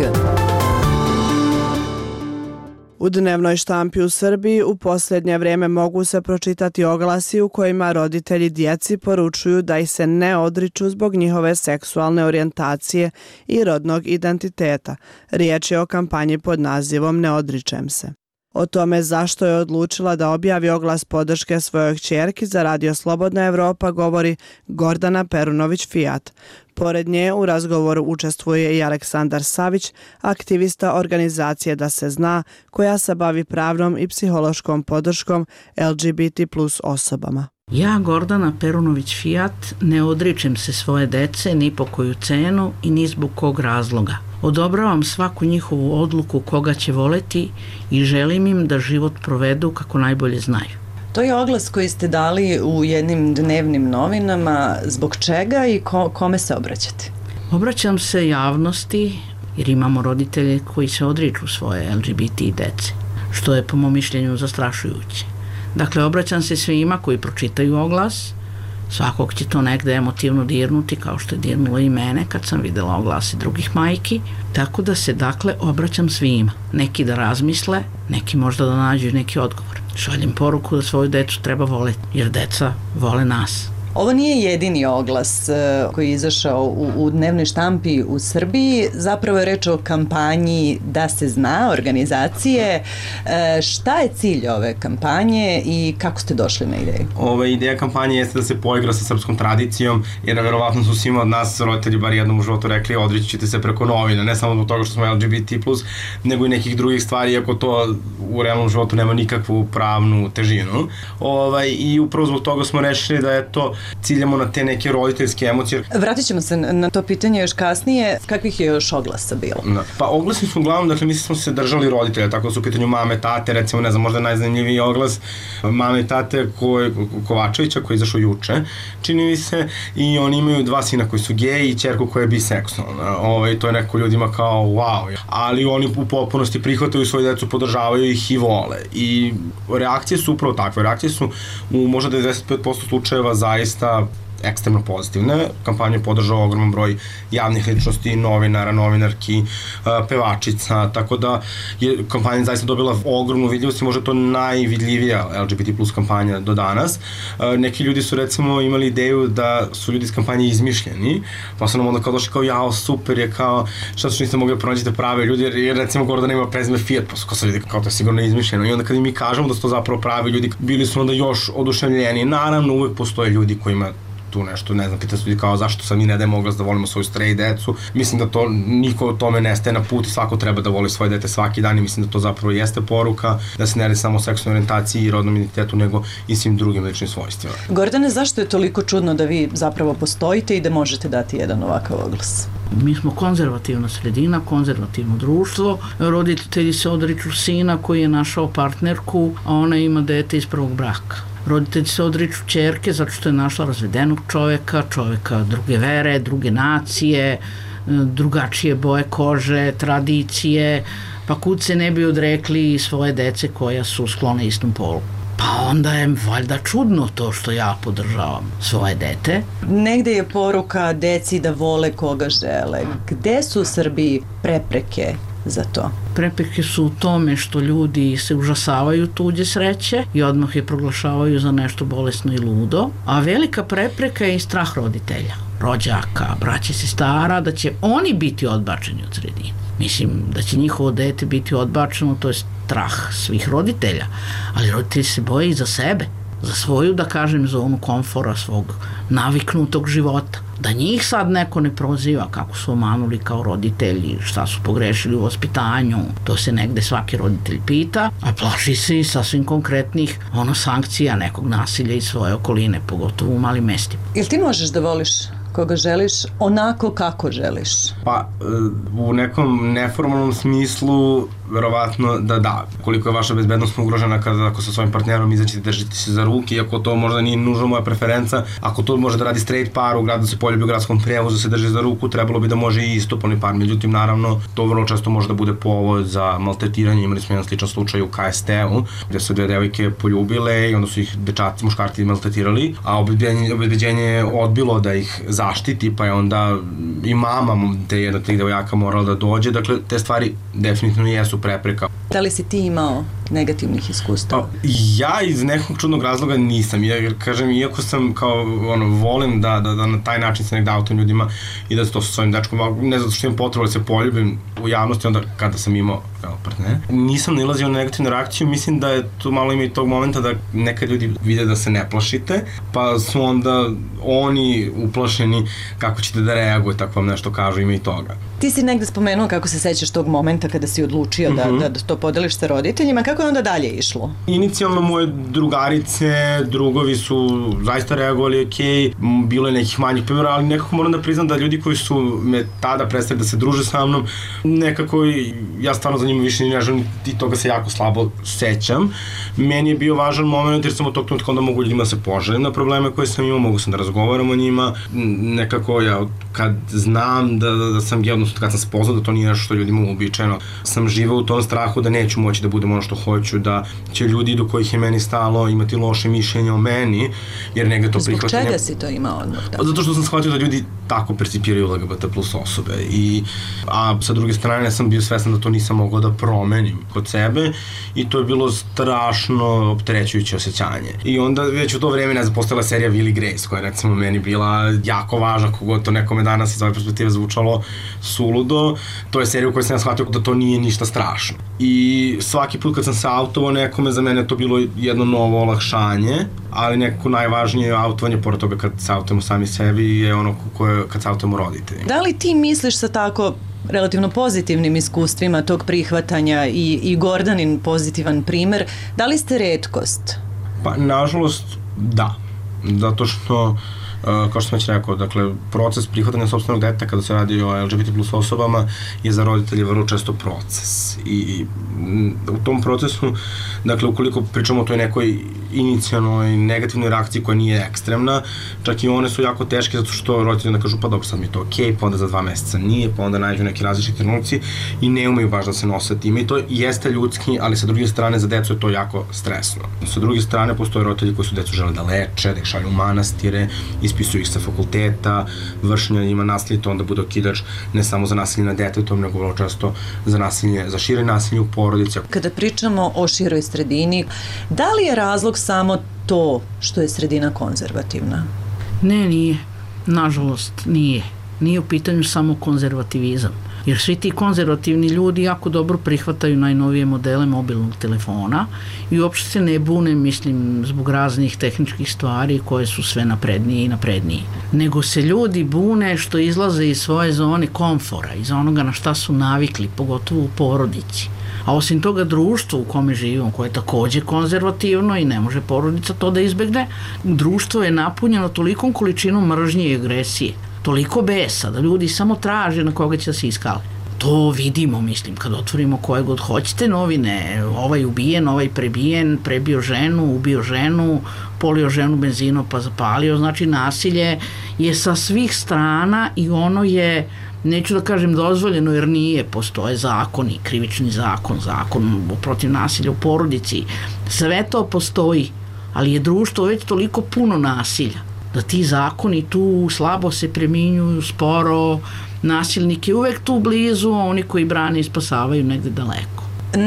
U dnevnoj štampi u Srbiji u posljednje vrijeme mogu se pročitati oglasi u kojima roditelji djeci poručuju da ih se ne odriču zbog njihove seksualne orijentacije i rodnog identiteta. Riječ je o kampanji pod nazivom Ne odričem se. O tome zašto je odlučila da objavi oglas podrške svojoj kćerki za radio Slobodna Evropa govori Gordana Perunović-Fijat. Pored nje u razgovoru učestvuje i Aleksandar Savić, aktivista organizacije Da se zna, koja se bavi pravnom i psihološkom podrškom L G B T plus osobama. Ja, Gordana Perunović-Fijat, ne odričem se svoje dece ni po koju cenu i ni zbog kog razloga. Odobravam svaku njihovu odluku koga će voleti i želim im da život provedu kako najbolje znaju. To je oglas koji ste dali u jednim dnevnim novinama. Zbog čega i ko, kome se obraćate? Obraćam se javnosti jer imamo roditelje koji se odriču svoje L G B T dece, što je po mom mišljenju zastrašujuće. Dakle, obraćam se svima koji pročitaju oglas, svakog će to negde emotivno dirnuti, kao što je dirnulo i mene kad sam videla oglasi drugih majki, tako da se, dakle, obraćam svima. Neki da razmisle, neki možda da nađu neki odgovor. Šaljem poruku da svoju decu treba voleti, jer deca vole nas. Ovo nije jedini oglas koji je izašao u, u dnevnoj štampi u Srbiji. Zapravo je reč o kampanji Da se zna, organizacije. E, šta je cilj ove kampanje i kako ste došli na ideju? Ova ideja kampanje jeste da se poigra sa srpskom tradicijom, jer verovatno su svima od nas roditelji bar jednom u životu rekli odreći ćete se preko novina, ne samo zbog toga što smo L G B T plus, nego i nekih drugih stvari, iako to u realnom životu nema nikakvu pravnu težinu. Ovaj, I upravo zbog toga smo rešili da je to ciljamo na te neke roditeljske emocije. Vratit ćemo se na to pitanje još kasnije. Kakvih je još oglasa bilo? Da. Pa oglasi su uglavnom, dakle mi smo se držali roditelja, tako da su u pitanju mame, tate, recimo, ne znam, možda najzanimljiviji oglas mame i tate koji, Kovačevića koji je izašao juče, čini mi se, i oni imaju dva sina koji su geji i ćerku koja je biseksualna. Ovaj, to je neko ljudima kao wow, ali oni u potpunosti prihvataju svoju decu, podržavaju ih i vole. I reakcije su upravo takve. Reakcije su u možda devedeset pet posto slučajeva zaista ekstremno pozitivne. Kampanju podržao ogroman broj javnih ličnosti, novinara, novinarki, pevačica, tako da je kampanja zaista dobila ogromnu vidljivost i možda to najvidljivija L G B T plus kampanja do danas. Neki ljudi su recimo imali ideju da su ljudi iz kampanje izmišljeni, pa su nam onda kao došli kao jao, super je, kao šta su niste mogli da pronađete prave ljudi, jer recimo Gordana ima prezime Fijat, pa su kao sad vidi kao to je sigurno izmišljeno. I onda kad mi kažemo da su to zapravo pravi ljudi, bili su onda još oduševljeni. Naravno, uvek postoje ljudi kojima tu nešto, ne znam, pita se ljudi kao zašto sam mi ne dajemo oglas da volimo svoju straight decu. Mislim da to niko tome ne staje na put i svako treba da voli svoje dete svaki dan i mislim da to zapravo jeste poruka, da se ne radi samo o seksualnoj orijentaciji i rodnom identitetu, nego i svim drugim ličnim svojstvima. Gordane, zašto je toliko čudno da vi zapravo postojite i da možete dati jedan ovakav oglas? Mi smo konzervativna sredina, konzervativno društvo. Roditelji se odriču sina koji je našao partnerku, a ona ima dete iz prvog braka. Roditelji se odriču ćerke zato što je našla razvedenog čoveka, čoveka druge vere, druge nacije, drugačije boje kože, tradicije, pa kud se ne bi odrekli svoje dece koja su sklone istom polu. Pa onda je valjda čudno to što ja podržavam svoje dete. Negde je poruka deci da vole koga žele. Gde su u Srbiji prepreke za to? Prepreke su u tome što ljudi se užasavaju tuđe sreće i odmah je proglašavaju za nešto bolesno i ludo, a velika prepreka je i strah roditelja, rođaka, braće, sestara, da će oni biti odbačeni od sredine. Mislim da će njihovo dete biti odbačeno, to je strah svih roditelja, ali roditelji se boje i za sebe, za svoju, da kažem, zonu komfora, svog naviknutog života. Da njih sad neko ne proziva kako su omanuli kao roditelji, šta su pogrešili u vaspitanju, to se negde svaki roditelj pita, a plaši se i sasvim konkretnih ono sankcija nekog nasilja iz svoje okoline, pogotovo u malim mestima. Jel ti možeš da voliš koga želiš onako kako želiš? Pa, u nekom neformalnom smislu, verovatno da da. Koliko je vaša bezbednost ugrožena kada ako sa svojim partnerom izaćete držite se za ruke, iako to možda nije nužno moja preferenca, ako to može da radi straight par u gradu, da se poljubi u gradskom prevozu, se drži za ruku, trebalo bi da može i istopolni par. Međutim, naravno, to vrlo često može da bude povod za maltretiranje. Imali smo jedan sličan slučaj u K S T-u, gde su dve devojke poljubile i onda su ih dečaci, muškarci maltretirali, a obezbeđenje, obezbeđenje je odbilo da ih zaštiti, pa je onda i mama te jedna tih devojaka morala da dođe. Dakle, te stvari definitivno jesu prepreka. Da li si ti imao negativnih iskustava? Ja iz nekog čudnog razloga nisam, jer kažem, iako sam kao, ono, volim da, da, da na taj način se negde autujem ljudima i da se to sa svojim dečkom, ne zato što imam potrebu da se poljubim u javnosti, onda kada sam imao partner. Nisam nalazio na negativnu reakciju, mislim da je tu malo ima i tog momenta da nekad ljudi vide da se ne plašite, pa su onda oni uplašeni kako ćete da reaguje, tako vam nešto kažu, ima i toga. Ti si negde spomenuo kako se sećaš tog momenta kada si odlučio da, uh-huh. da, da to podeliš sa roditeljima, kako je onda dalje išlo? Inicijalno moje drugarice, drugovi su zaista reagovali ok, bilo je nekih manjih primjera, ali nekako moram da priznam da ljudi koji su me tada prestali da se druže sa mnom, nekako ja stvarno za njima više ne želim i toga se jako slabo sećam. Meni je bio važan moment jer sam od tog trenutka onda mogu ljudima da se poželim na probleme koje sam imao, mogu sam da razgovaram o njima, nekako ja kad znam da, da, da sam gej, odnosno kad sam spoznao da to nije nešto što ljudima uobičajeno, sam živeo u tom strahu da neću moći da budem ono što hoću, da će ljudi do kojih je meni stalo imati loše mišljenje o meni, jer negde to prihvatanje... Zbog čega si to imao odmah? Da? Zato što sam shvatio da ljudi tako percipiraju L G B T plus osobe, i, a sa druge strane sam bio svestan da to nisam mogao da promenim kod sebe i to je bilo strašno opterećujuće osjećanje. I onda već u to vreme, ne znam, postala serija Will i Grace, koja je recimo meni bila jako važna, kogod to nekome danas iz ove perspektive zvučalo suludo. To je serija u kojoj sam ja shvatio da to nije ništa strašno. I svaki put kad sam se autovao nekome, za mene to bilo jedno novo olakšanje, ali nekako najvažnije autovanje, pored toga kad se autujemo sami sebi, je ono koje, kad se autujemo roditeljima. Da li ti misliš sa tako relativno pozitivnim iskustvima tog prihvatanja i, i Gordanin pozitivan primer, da li ste retkost? Pa, nažalost, da. Zato što, Uh, kao što sam već rekao, dakle, proces prihvatanja sopstvenog deteta kada se radi o L G B T plus osobama je za roditelje vrlo često proces. I, i u tom procesu, dakle, ukoliko pričamo o toj nekoj inicijalnoj negativnoj reakciji koja nije ekstremna, čak i one su jako teške zato što roditelji onda kažu pa dobro, sad mi je to okej, okay, pa onda za dva meseca nije, pa onda nađu neki različiti trenutci i ne umeju baš da se nose time i to jeste ljudski, ali sa druge strane za decu je to jako stresno. Sa druge strane postoje roditelji koji su decu žele da leče, da ih šalju u manastire, ispisuju ih sa fakulteta, vršenja njima nasilje, to onda bude okidač ne samo za nasilje na detetom, nego vrlo često za nasilje, za šire nasilje u porodici. Kada pričamo o široj sredini, da li je razlog samo to što je sredina konzervativna? Ne, nije. Nažalost, nije. Nije u pitanju samo konzervativizam. Jer svi ti konzervativni ljudi jako dobro prihvataju najnovije modele mobilnog telefona i uopšte se ne bune, mislim, zbog raznih tehničkih stvari koje su sve naprednije i naprednije. Nego se ljudi bune što izlaze iz svoje zone komfora, iz onoga na šta su navikli, pogotovo u porodici. A osim toga društvo u kome živimo, koje je takođe konzervativno i ne može porodica to da izbegne, društvo je napunjeno tolikom količinom mržnje i agresije, toliko besa da ljudi samo traže na koga će da se iskale. To vidimo, mislim, kad otvorimo koje god hoćete novine, ovaj ubijen, ovaj prebijen, prebio ženu, ubio ženu, polio ženu benzinom pa zapalio, znači nasilje je sa svih strana i ono je, neću da kažem dozvoljeno jer nije, postoje zakoni, krivični zakon, zakon protiv nasilja u porodici, sve to postoji, ali je društvo već toliko puno nasilja da ti zakoni tu slabo se preminjuju, sporo, nasilnik je uvek tu blizu, a oni koji brane i spasavaju negde daleko.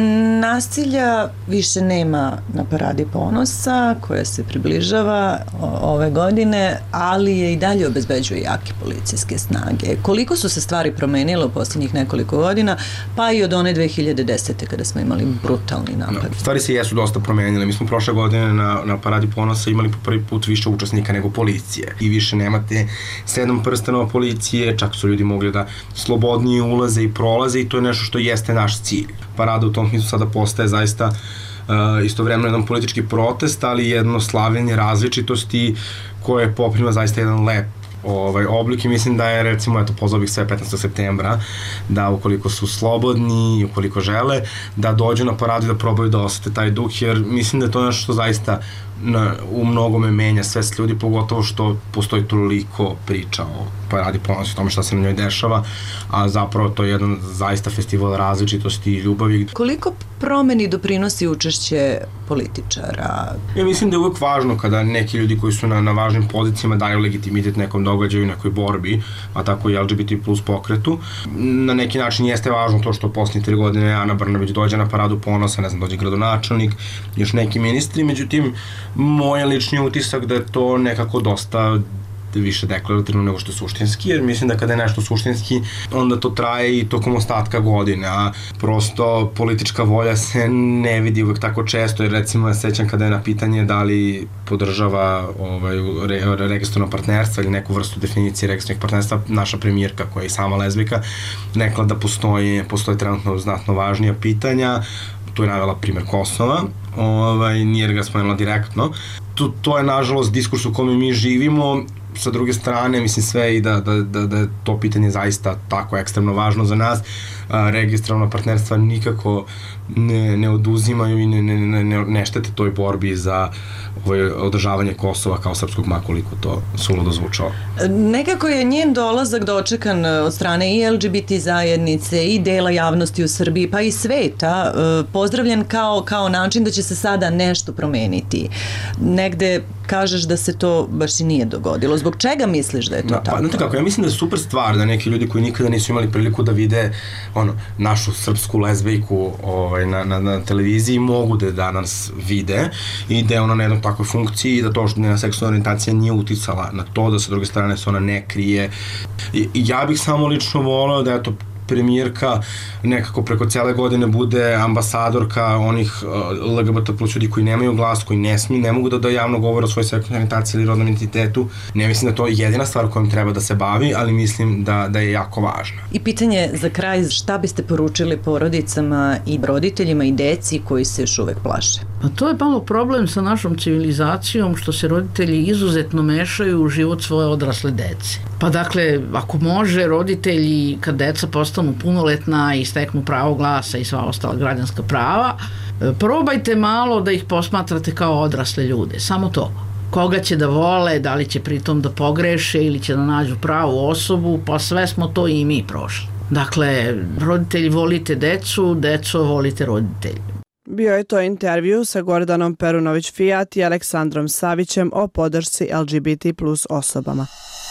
Nasilja više nema na Paradi ponosa koja se približava ove godine, ali je i dalje obezbeđuje jake policijske snage. Koliko su se stvari promenile u poslednjih nekoliko godina, pa i od one dve hiljade desete kada smo imali brutalni napad? Stvari se jesu dosta promenile. Mi smo prošle godine na, na Paradi ponosa imali po prvi put više učesnika nego policije. I više nemate sedam prstenova policije, čak su ljudi mogli da slobodnije ulaze i prolaze i to je nešto što jeste naš cilj. Parada u tom smislu sada postaje zaista uh, istovremeno jedan politički protest, ali jedno slavljenje različitosti koje poprima zaista jedan lep ovaj, oblik i mislim da je, recimo, eto, pozvao bih sve petnaestog septembra, da ukoliko su slobodni i ukoliko žele, da dođu na paradu i da probaju da osete taj duh, jer mislim da je to nešto što zaista na, u mnogome menja svest ljudi, pogotovo što postoji toliko priča o Paradi ponosa, o tome šta se na njoj dešava, a zapravo to je jedan zaista festival različitosti i ljubavi. Koliko promeni doprinosi učešće političara? Ja mislim da je uvek važno kada neki ljudi koji su na, na važnim pozicijama daju legitimitet nekom događaju, nekoj borbi, a tako i L G B T plus pokretu. Na neki način jeste važno to što posljednje tri godine Ana Brnabić dođe na Paradu ponosa, ne znam, dođe gradonačelnik, još neki ministri, međutim, moj lični utisak da je to nekako dosta više deklarativno nego što je suštinski, jer mislim da kada je nešto suštinski, onda to traje i tokom ostatka godine, a prosto politička volja se ne vidi uvek tako često, jer recimo ja sećam kada je na pitanje da li podržava ovaj, re, registrovno partnerstvo ili neku vrstu definicije registrovanih partnerstva, naša premijerka koja je i sama lezbika, rekla da postoji, postoje trenutno znatno važnija pitanja, tu je navela primer Kosova, ovaj, nije ga spomenula direktno. To, to je nažalost diskurs u kome mi živimo, sa druge strane, mislim sve i da, da, da, da je to pitanje zaista tako ekstremno važno za nas. Registrovna partnerstva nikako ne, ne oduzimaju i ne, ne, ne, ne štete toj borbi za ovaj, održavanje Kosova kao srpskog, makoliko to suludo zvučalo. Nekako je njen dolazak dočekan od strane i L G B T zajednice i dela javnosti u Srbiji, pa i sveta, pozdravljen kao, kao način da će se sada nešto promeniti. Negde kažeš da se to baš i nije dogodilo. Zbog čega misliš da je to da, tako? Pa, znate kako, ja mislim da je super stvar da neki ljudi koji nikada nisu imali priliku da vide ono, našu srpsku lezbejku ovaj, na, na, na televiziji mogu da danas vide i da je ona na jednoj takvoj funkciji i da to što njena seksualna orijentacija nije uticala na to, da sa druge strane se ona ne krije. I, ja bih samo lično voleo da je to premijerka nekako preko cele godine bude ambasadorka onih uh, L G B T plus ljudi koji nemaju glas, koji ne smiju, ne mogu da da javno govore o svojoj seksualnoj orijentaciji ili rodnom identitetu. Ne mislim da to je jedina stvar kojom treba da se bavi, ali mislim da, da je jako važna. I pitanje za kraj, šta biste poručili porodicama i roditeljima i deci koji se još uvek plaše? Pa to je malo problem sa našom civilizacijom, što se roditelji izuzetno mešaju u život svoje odrasle dece. Pa dakle, ako može, roditelji kad deca postanu punoletna i steknu pravo glasa i sva ostala građanska prava, probajte malo da ih posmatrate kao odrasle ljude, samo to. Koga će da vole, da li će pritom da pogreše ili će da nađu pravu osobu, pa sve smo to i mi prošli. Dakle, roditelji volite decu, deco volite roditelji. Bio je to intervju sa Gordanom Perunović-Fijat i Aleksandrom Savićem o podršci L G B T plus osobama.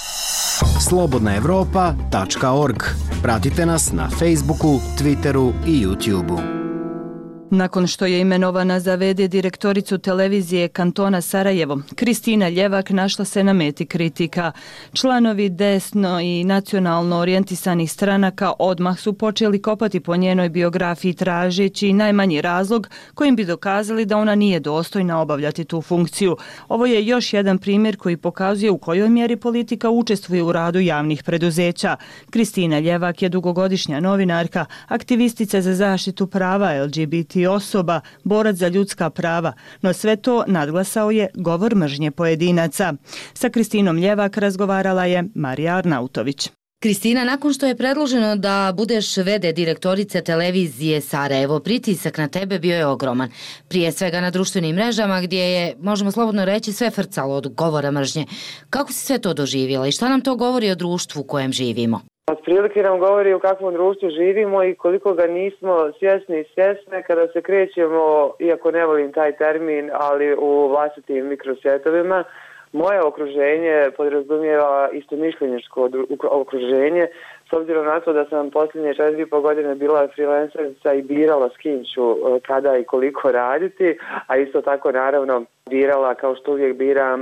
slobodna evropa tačka org. Pratite nas na Facebooku, Twitteru i YouTubeu. Nakon što je imenovana za ve de direktoricu televizije kantona Sarajevo, Kristina Ljevak našla se na meti kritika. Članovi desno i nacionalno orijentisanih stranaka odmah su počeli kopati po njenoj biografiji tražeći najmanji razlog kojim bi dokazali da ona nije dostojna obavljati tu funkciju. Ovo je još jedan primjer koji pokazuje u kojoj mjeri politika učestvuje u radu javnih preduzeća. Kristina Ljevak je dugogodišnja novinarka, aktivistica za zaštitu prava el ge be te osoba, borac za ljudska prava, no sve to nadglasao je govor mržnje pojedinaca. Sa Kristinom Ljevak razgovarala je Marija Arnautović. Kristina, nakon što je predloženo da budeš ve de direktorice televizije Sarajevo, pritisak na tebe bio je ogroman. Prije svega na društvenim mrežama gdje je, možemo slobodno reći, sve frcalo od govora mržnje. Kako si sve to doživjela i šta nam to govori o društvu u kojem živimo? Otprilike nam govori u kakvom društvu živimo i koliko ga nismo svjesni i svjesne kada se krećemo, iako ne volim taj termin, ali u vlastitim mikrosvjetovima. Moje okruženje podrazumijeva istomišljeničko okruženje, s obzirom na to da sam posljednje četiri i pol godine bila freelancerica i birala s kim ću kada i koliko raditi, a isto tako naravno birala, kao što uvijek biram,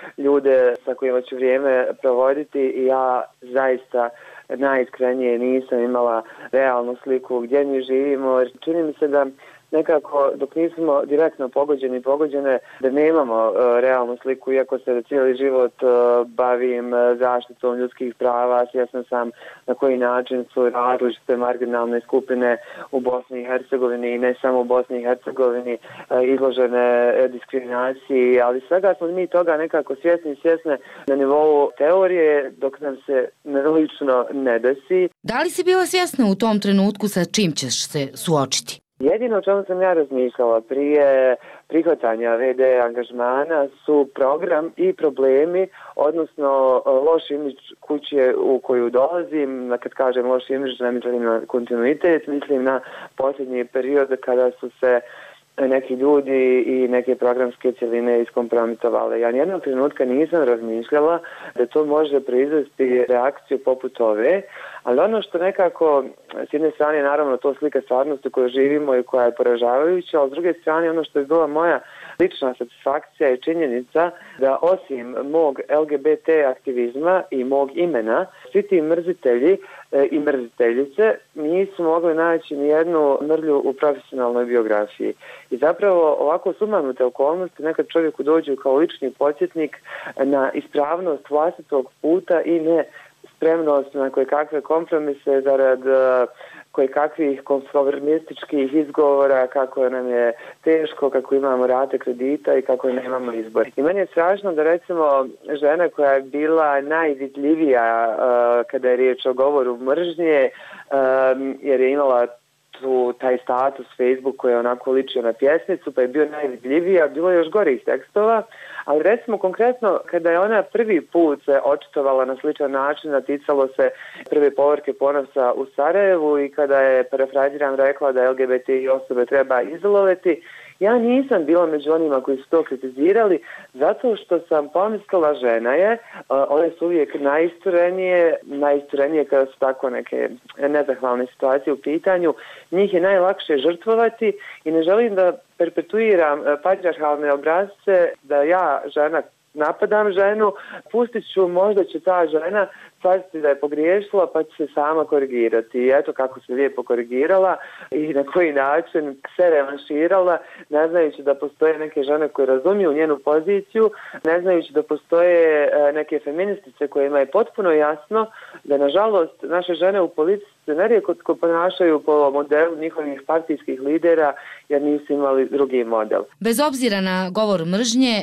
ljude sa kojima ću vrijeme provoditi i ja zaista najiskrenije nisam imala realnu sliku gdje mi živimo. Čini mi se da nekako dok nismo direktno pogođeni i pogođene da nemamo uh, realnu sliku, iako se cijeli život uh, bavim uh, zaštitom ljudskih prava, svjesna sam na koji način su različite marginalne skupine u Bosni i Hercegovini i ne samo u Bosni i Hercegovini uh, izložene uh, diskriminaciji, ali svega smo mi toga nekako svjesni i svjesne na nivou teorije dok nam se lično ne desi. Da li si bila svjesna u tom trenutku sa čim ćeš se suočiti? Jedino o čemu sam ja razmišljala prije prihvatanja ve de angažmana su program i problemi, odnosno loš imidž kuće u koju dolazim. Kad kažem loš imidž, ne mislim na kontinuitet, mislim na posljednji period kada su se neki ljudi i neke programske cjeline iskompromitovale. Ja nijednog trenutka nisam razmišljala da to može proizvesti reakciju poput ove, ali ono što nekako, s jedne strane naravno to slika stvarnosti u kojoj živimo i koja je poražavajuća, ali s druge strane ono što je bila moja lična satisfakcija je činjenica da osim mog el ge be te aktivizma i mog imena, svi ti mrzitelji e, i mrziteljice nisu mogli naći ni jednu mrlju u profesionalnoj biografiji. I zapravo ovako sumanute okolnosti nekad čovjeku dođu kao lični podsjetnik na ispravnost vlastitog puta i ne spremnost na koje kakve kompromise zarad uh, koje kakvih konformističkih izgovora kako nam je teško, kako imamo rate kredita i kako nemamo izbor. I meni je strašno da recimo žena koja je bila najvidljivija uh, kada je riječ o govoru mržnje, um, jer je imala tu, taj status Facebook koji je onako ličio na pjesnicu, pa je bio najvidljivija, bilo je još gorih tekstova, ali recimo konkretno kada je ona prvi put se očitovala na sličan način, naticalo se prve povorke ponosa u Sarajevu i kada je, parafraziram, rekla da el ge be te osobe treba izolovati, ja nisam bila među onima koji su to kritizirali zato što sam pomislila žena je, one su uvijek najisturenije, najisturenije kada su tako neke nezahvalne situacije u pitanju, njih je najlakše žrtvovati i ne želim da perpetuiram patrijarhalne obrazce, da ja žena napadam ženu, pustit ću, možda će ta žena shvatiti da je pogriješila pa će se sama korigirati. I eto kako se lijepo korigirala i na koji način se revanširala, ne znajući da postoje neke žene koje razumiju njenu poziciju, ne znajući da postoje neke feministice kojima je potpuno jasno da nažalost naše žene u politici se nerijetko ponašaju po modelu njihovih partijskih lidera jer nisu imali drugi model. Bez obzira na govor mržnje,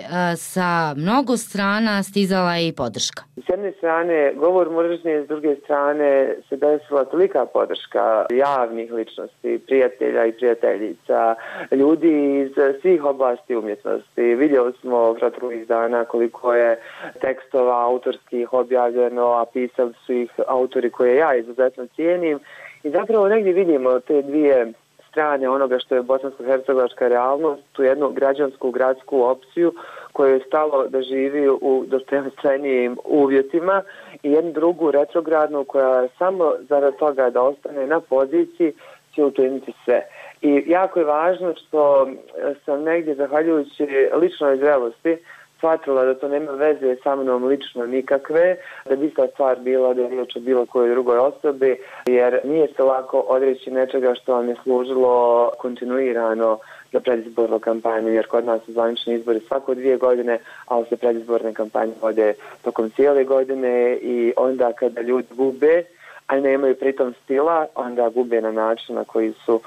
sa mnogo strana stizala je i podrška. S jedne strane govor mržnje, s druge strane se desila tolika podrška javnih ličnosti, prijatelja i prijateljica, ljudi iz svih oblasti umjetnosti. Vidjeli smo proteklih dana koliko je tekstova autorskih objavljeno, a pisali su ih autori koje ja izuzetno cijenim. I zapravo negdje vidimo te dvije strane onoga što je bosansko-hercegovačka realnost, tu jednu građansku gradsku opciju koju je stalo da živi u dostojanstvenijim uvjetima i jednu drugu retrogradnu koja samo zarad toga da ostane na poziciji će učiniti sve. I jako je važno što sam negdje, zahvaljujući ličnoj zrelosti, shvatila da to nema veze sa mnom lično nikakve, da bi ista stvar bila da je riječ o bilo kojoj drugoj osobi, jer nije se lako odreći nečega što vam je služilo kontinuirano za predizbornu kampanju, jer kod nas su zvanični izbori svako dvije godine, ali se predizborne kampanje vode tokom cijele godine i onda kada ljudi gube, a nemaju pritom stila, onda gube na način na koji su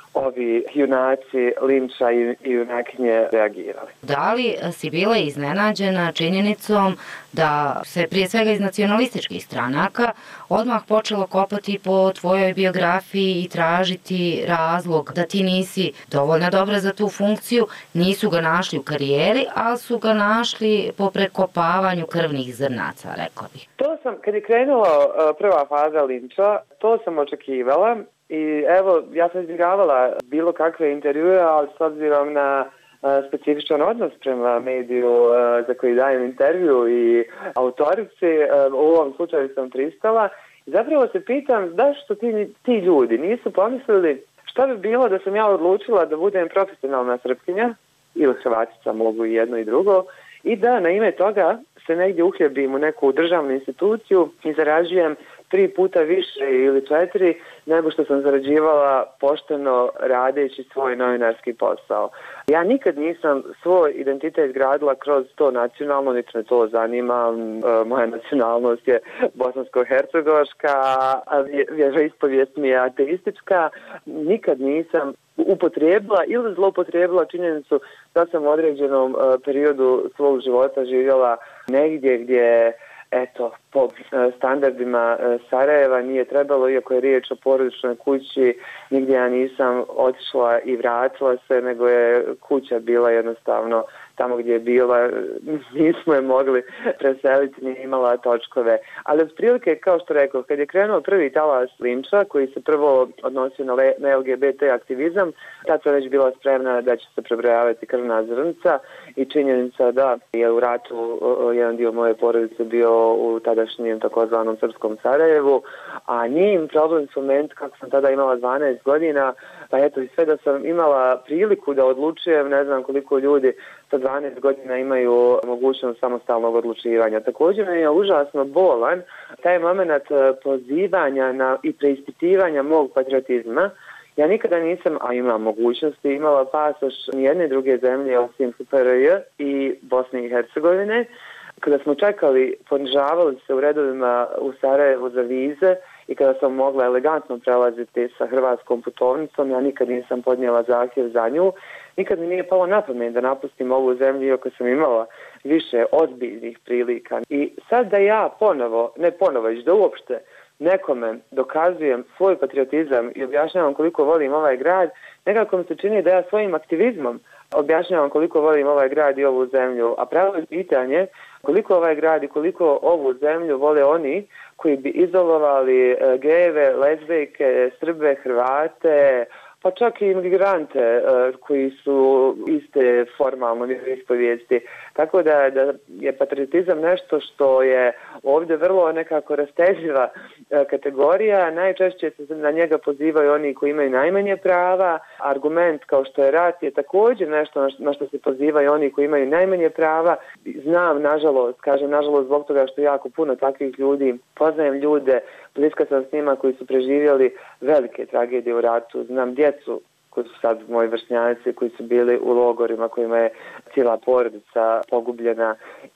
ovi junaci Linča i junakinje reagirali. Da li si bila iznenađena činjenicom da se prije svega iz nacionalističkih stranaka odmah počelo kopati po tvojoj biografiji i tražiti razlog da ti nisi dovoljno dobra za tu funkciju, nisu ga našli u karijeri, ali su ga našli po prekopavanju krvnih zrnaca, rekla bih. To sam, kad je krenula prva faza Linča, to sam očekivala. I evo, ja sam izbjegavala bilo kakve intervjue, ali s obzirom na uh, specifičan odnos prema mediju uh, za koji dajem intervju i autorici, uh, u ovom slučaju sam pristala. I zapravo se pitam zašto ti, ti ljudi nisu pomislili šta bi bilo da sam ja odlučila da budem profesionalna Srpkinja, ili Hrvatica, mogu i jedno i drugo, i da na ime toga se negdje uhljebim u neku državnu instituciju i zarađujem tri puta više ili četiri nego što sam zarađivala pošteno radeći svoj novinarski posao. Ja nikad nisam svoj identitet gradila kroz to nacionalno, niti me to zanima. Moja nacionalnost je bosansko-hercegovačka, a vjeroispovijest mi je ateistička. Nikad nisam upotrijebila ili zloupotrijebila činjenicu da sam u određenom periodu svog života živjela negdje gdje, eto, po standardima Sarajeva nije trebalo, iako je riječ o porodičnoj kući, nigdje ja nisam otišla i vratila se, nego je kuća bila jednostavno tamo gdje je bila, nismo je mogli preseliti, nije imala točkove. Ali od prilike, kao što rekao, kad je krenuo prvi talas linča, koji se prvo odnosio na, le, na L G B T aktivizam, tad sam već bila spremna da će se prebrojavati krvna zrnca i činjenica da je u ratu jedan dio moje porodice bio u tadašnjem takozvanom srpskom Sarajevu, a nije im problem s moment kako sam tada imala dvanaest godina, pa eto i sve da sam imala priliku da odlučujem, ne znam koliko ljudi sa dvanaest godina imaju mogućnost samostalnog odlučivanja. Također mi je užasno bolan taj moment pozivanja na, i preispitivanja mog patriotizma. Ja nikada nisam, a imam mogućnosti, imala pasoš nijedne druge zemlje osim S F R J i Bosne i Hercegovine. Kada smo čekali, ponižavali se u redovima u Sarajevu za vize i kada sam mogla elegantno prelaziti sa hrvatskom putovnicom, ja nikad nisam podnijela zahtjev za nju. Nikad mi nije palo na pamet da napustim ovu zemlju, iako sam imala više ozbiljnih prilika. I sad da ja ponovo, ne ponovo, već da uopšte nekome dokazujem svoj patriotizam i objašnjavam koliko volim ovaj grad, nekako mi se čini da ja svojim aktivizmom objašnjavam koliko volim ovaj grad i ovu zemlju. A pravo je pitanje koliko ovaj grad i koliko ovu zemlju vole oni koji bi izolovali gejeve, lezbejke, Srbe, Hrvate, pa čak i imigrante uh, koji su iste formalno vjeroispovijesti. Tako da, da je patriotizam nešto što je ovdje vrlo nekako rasteživa uh, kategorija. Najčešće se na njega pozivaju oni koji imaju najmanje prava. Argument kao što je rat je također nešto na što, na što se pozivaju oni koji imaju najmanje prava. Znam, nažalost, kažem nažalost zbog toga što jako puno takvih ljudi, poznajem ljude, bliska sam s njima koji su preživjeli velike tragedije u ratu. Znam djecu koji su sad moji vršnjaci, koji su bili u logorima, kojima je cijela porodica pogubljena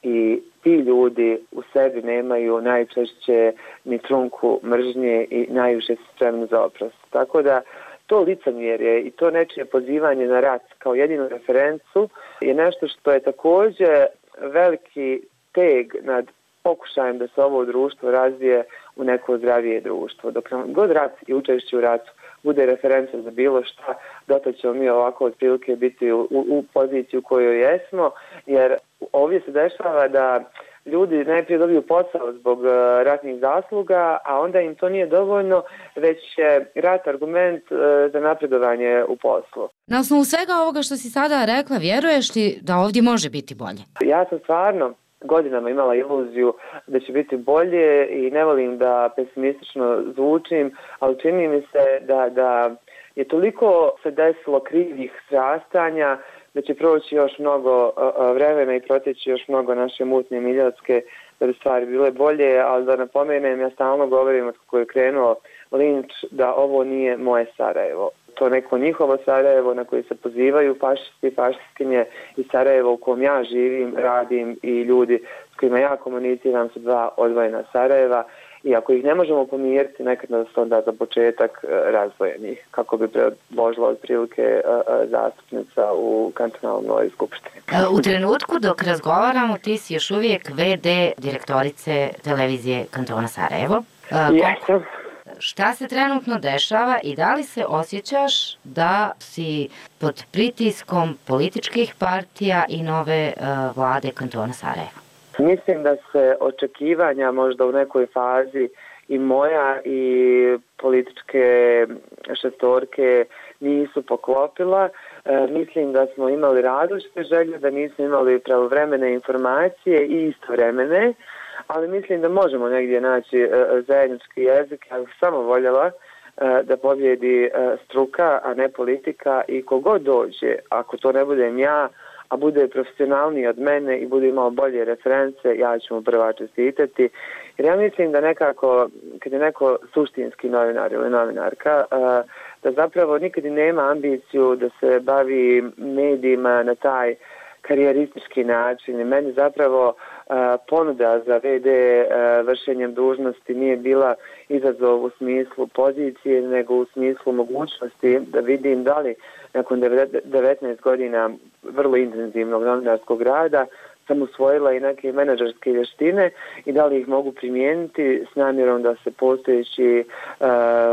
i ti ljudi u sebi nemaju najčešće ni trunku mržnje i najviše su spremni za oprost. Tako da to licemjerje i to nečije pozivanje na rat kao jedinu referencu je nešto što je također veliki teg nad pokušajem da se ovo društvo razvije u neko zdravije društvo. Dok nam god rat i učešće u ratu bude referenca za bilo šta, dotle ćemo mi ovako otprilike biti u, u, u poziciji u kojoj jesmo, jer ovdje se dešava da ljudi najprije dobiju posao zbog uh, ratnih zasluga, a onda im to nije dovoljno, već je rat argument uh, za napredovanje u poslu. Na osnovu svega ovoga što si sada rekla, vjeruješ li da ovdje može biti bolje? Ja sam stvarno godinama imala iluziju da će biti bolje i ne volim da pesimistično zvučim, ali čini mi se da, da je toliko se desilo krivih srastanja da će proći još mnogo vremena i proteći još mnogo naše mutne miljotske da bi stvari bile bolje, ali da napomenem, ja stalno govorim od kako je krenuo linč da ovo nije moje Sarajevo. To neko njihovo Sarajevo na koje se pozivaju fašisti, fašistkinje i Sarajevo u kom ja živim, radim i ljudi s kojima ja komuniciram su dva odvojena Sarajeva i ako ih ne možemo pomiriti, nekad da se onda za početak razdvojenih, kako bi predložila otprilike zastupnica u kantonalnoj skupštini. U trenutku dok razgovaramo, ti si još uvijek ve de direktorice televizije kantona Sarajevo. Jesam. Šta se trenutno dešava i da li se osjećaš da si pod pritiskom političkih partija i nove uh, vlade kantona Sarajevo? Mislim da se očekivanja možda u nekoj fazi i moja i političke šestorke nisu poklopila. E, mislim da smo imali različite želje, da nismo imali pravovremene informacije i istovremene, ali mislim da možemo negdje naći e, zajednički jezik. Ja bih samo voljela e, da pobjedi e, struka, a ne politika i kogod dođe, ako to ne budem ja, a bude profesionalniji od mene i bude imao bolje reference, ja ću mu prva čestitati. Jer ja mislim da nekako, kad je neko suštinski novinar ili novinarka, da zapravo nikad i nema ambiciju da se bavi medijima na taj karijeristički način. I meni zapravo ponuda za ve de vršenjem dužnosti nije bila izazov u smislu pozicije, nego u smislu mogućnosti da vidim da li nakon devetnaest godina vrlo intenzivnog novinarskog rada sam usvojila i neke menadžerske vještine i da li ih mogu primijeniti s namjerom da se postojeći uh,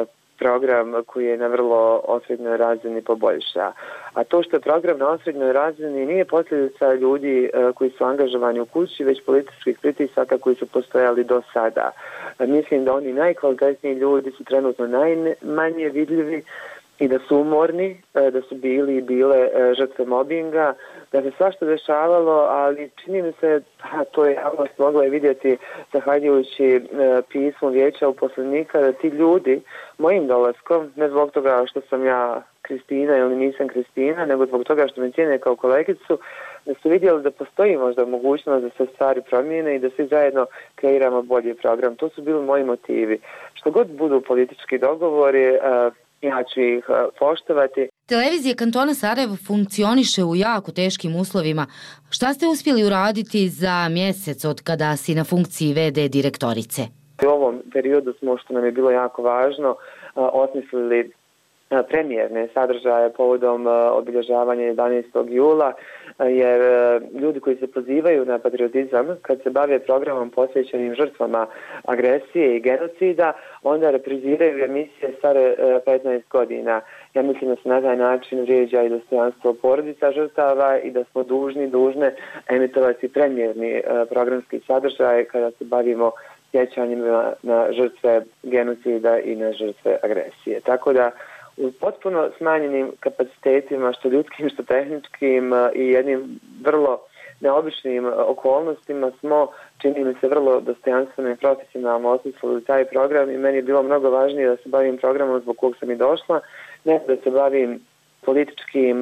program koji je na vrlo osrednjoj razini poboljša. A to što je program na osrednjoj razini nije posljedica ljudi uh, koji su angažovani u kući, već političkih pritisaka koji su postojali do sada. Uh, mislim da oni najkvalitetniji ljudi su trenutno najmanje vidljivi i da su umorni, da su bili i bile žrtve mobinga, da se svašta dešavalo, ali čini mi se, a to je javnost mogla je vidjeti zahvaljujući pismu vijeća uposlenika, da ti ljudi mojim dolaskom, ne zbog toga što sam ja Kristina ili nisam Kristina, nego zbog toga što me cijene kao kolegicu, da su vidjeli da postoji možda mogućnost da se stvari promijene i da svi zajedno kreiramo bolji program. To su bili moji motivi. Što god budu politički dogovori, ja ću ih poštovati. Televizija kantona Sarajevo funkcioniše u jako teškim uslovima. Šta ste uspjeli uraditi za mjesec od kada si na funkciji ve de direktorice? U ovom periodu smo, što nam je bilo jako važno, osmislili premijerne sadržaje povodom obilježavanja jedanaestog jula, jer ljudi koji se pozivaju na patriotizam, kad se bave programom posvećenim žrtvama agresije i genocida, onda repriziraju emisije stare petnaest godina. Ja mislim da se na taj način vrijeđa i dostojanstvo porodica žrtava i da smo dužni, dužne emitovati premijerni programski sadržaj kada se bavimo sjećanjima na žrtve genocida i na žrtve agresije. Tako da u potpuno smanjenim kapacitetima, što ljudskim, što tehničkim i jednim vrlo neobičnim okolnostima smo, čini mi se, vrlo dostojanstveno i profesionalno osmislili taj program i meni je bilo mnogo važnije da se bavim programom zbog kog sam i došla, ne da se bavim političkim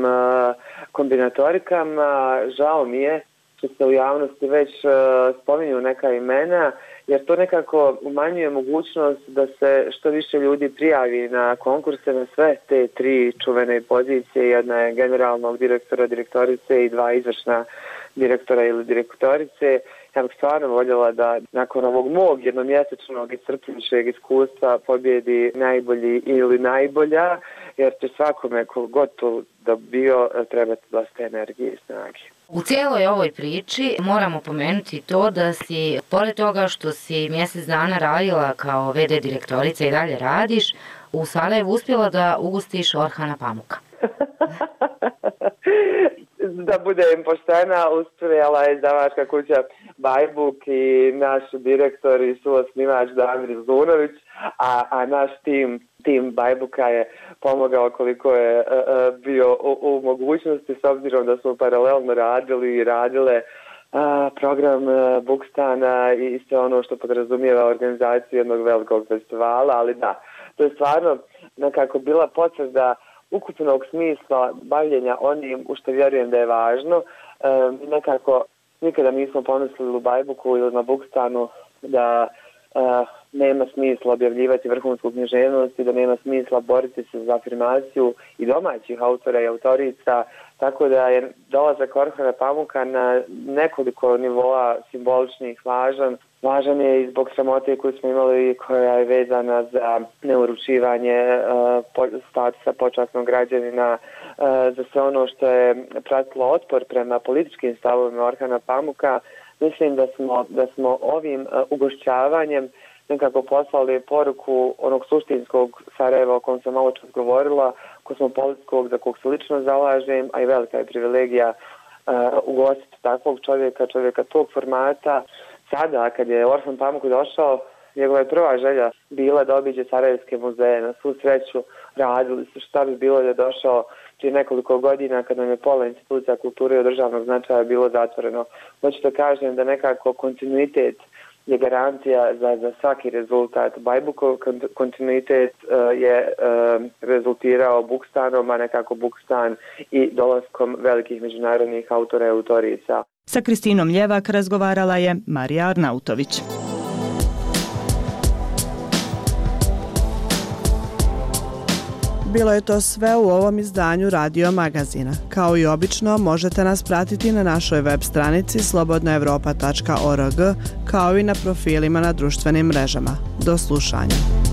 kombinatorikama. Žao mi je što se u javnosti već spominju neka imena, jer to nekako umanjuje mogućnost da se što više ljudi prijavi na konkurse na sve te tri čuvene pozicije. Jedna je generalnog direktora, direktorice i dva izvršna direktora ili direktorice. Ja bih stvarno voljela da nakon ovog mog jednomjesečnog i crpljućeg iskustva pobjedi najbolji ili najbolja, jer će svakome kogod to da bio trebati dosta energije i snage. U cijeloj ovoj priči moramo pomenuti to da si, pored toga što si mjesec dana radila kao ve de direktorica i dalje radiš, u Sarajevu uspjela da ugostiš Orhana Pamuka. Da budem poštena, uspjela je izdavačka kuća Bajbuk i naš direktor i suosnivač Damir Zunović, a, a naš tim, tim Bajbuka je pomogao koliko je uh, bio u, u mogućnosti, s obzirom da smo paralelno radili i radile uh, program uh, Bukstana i sve ono što podrazumijeva organizaciju jednog velikog festivala, ali da, to je stvarno nekako bila potvrda ukupnog smisla bavljenja onim u što vjerujem da je važno. E, nekako nikada nismo pomislili u Bajbuku ili na Bukstanu da e, nema smisla objavljivati vrhunsku književnost i da nema smisla boriti se za afirmaciju i domaćih autora i autorica, tako da je dolazak Orhana Pamuka na nekoliko nivoa simboličnih važan. Važan je i zbog sramote koju smo imali koja je vezana za neuručivanje uh, statusa počasnog građanina, uh, za sve ono što je pratilo otpor prema političkim stavovima Orhana Pamuka. Mislim da smo, da smo ovim uh, ugošćavanjem nekako poslali poruku onog suštinskog Sarajeva o kojem sam malo čas govorila, kosmopolitskog za kog se lično zalažem, a i velika je privilegija uh, ugostiti takvog čovjeka, čovjeka tog formata. Sada, kad je Orhan Pamuk došao, njegova je prva želja bila da obiđe Sarajevske muzeje. Na svu sreću radili su šta bi bilo da je došao prije nekoliko godina kad nam je pola institucija kulture i od državnog značaja bilo zatvoreno. Hoću da kažem da nekako kontinuitet je garancija za, za svaki rezultat. Bajbukov kontinuitet uh, je uh, rezultirao Bukstanom, a nekako Bukstan i dolaskom velikih međunarodnih autora i autorica. Sa Kristinom Ljevak razgovarala je Marija Arnautović. Bilo je to sve u ovom izdanju Radio Magazina. Kao i obično, možete nas pratiti na našoj web stranici slobodna evropa tačka org, kao i na profilima na društvenim mrežama. Do slušanja.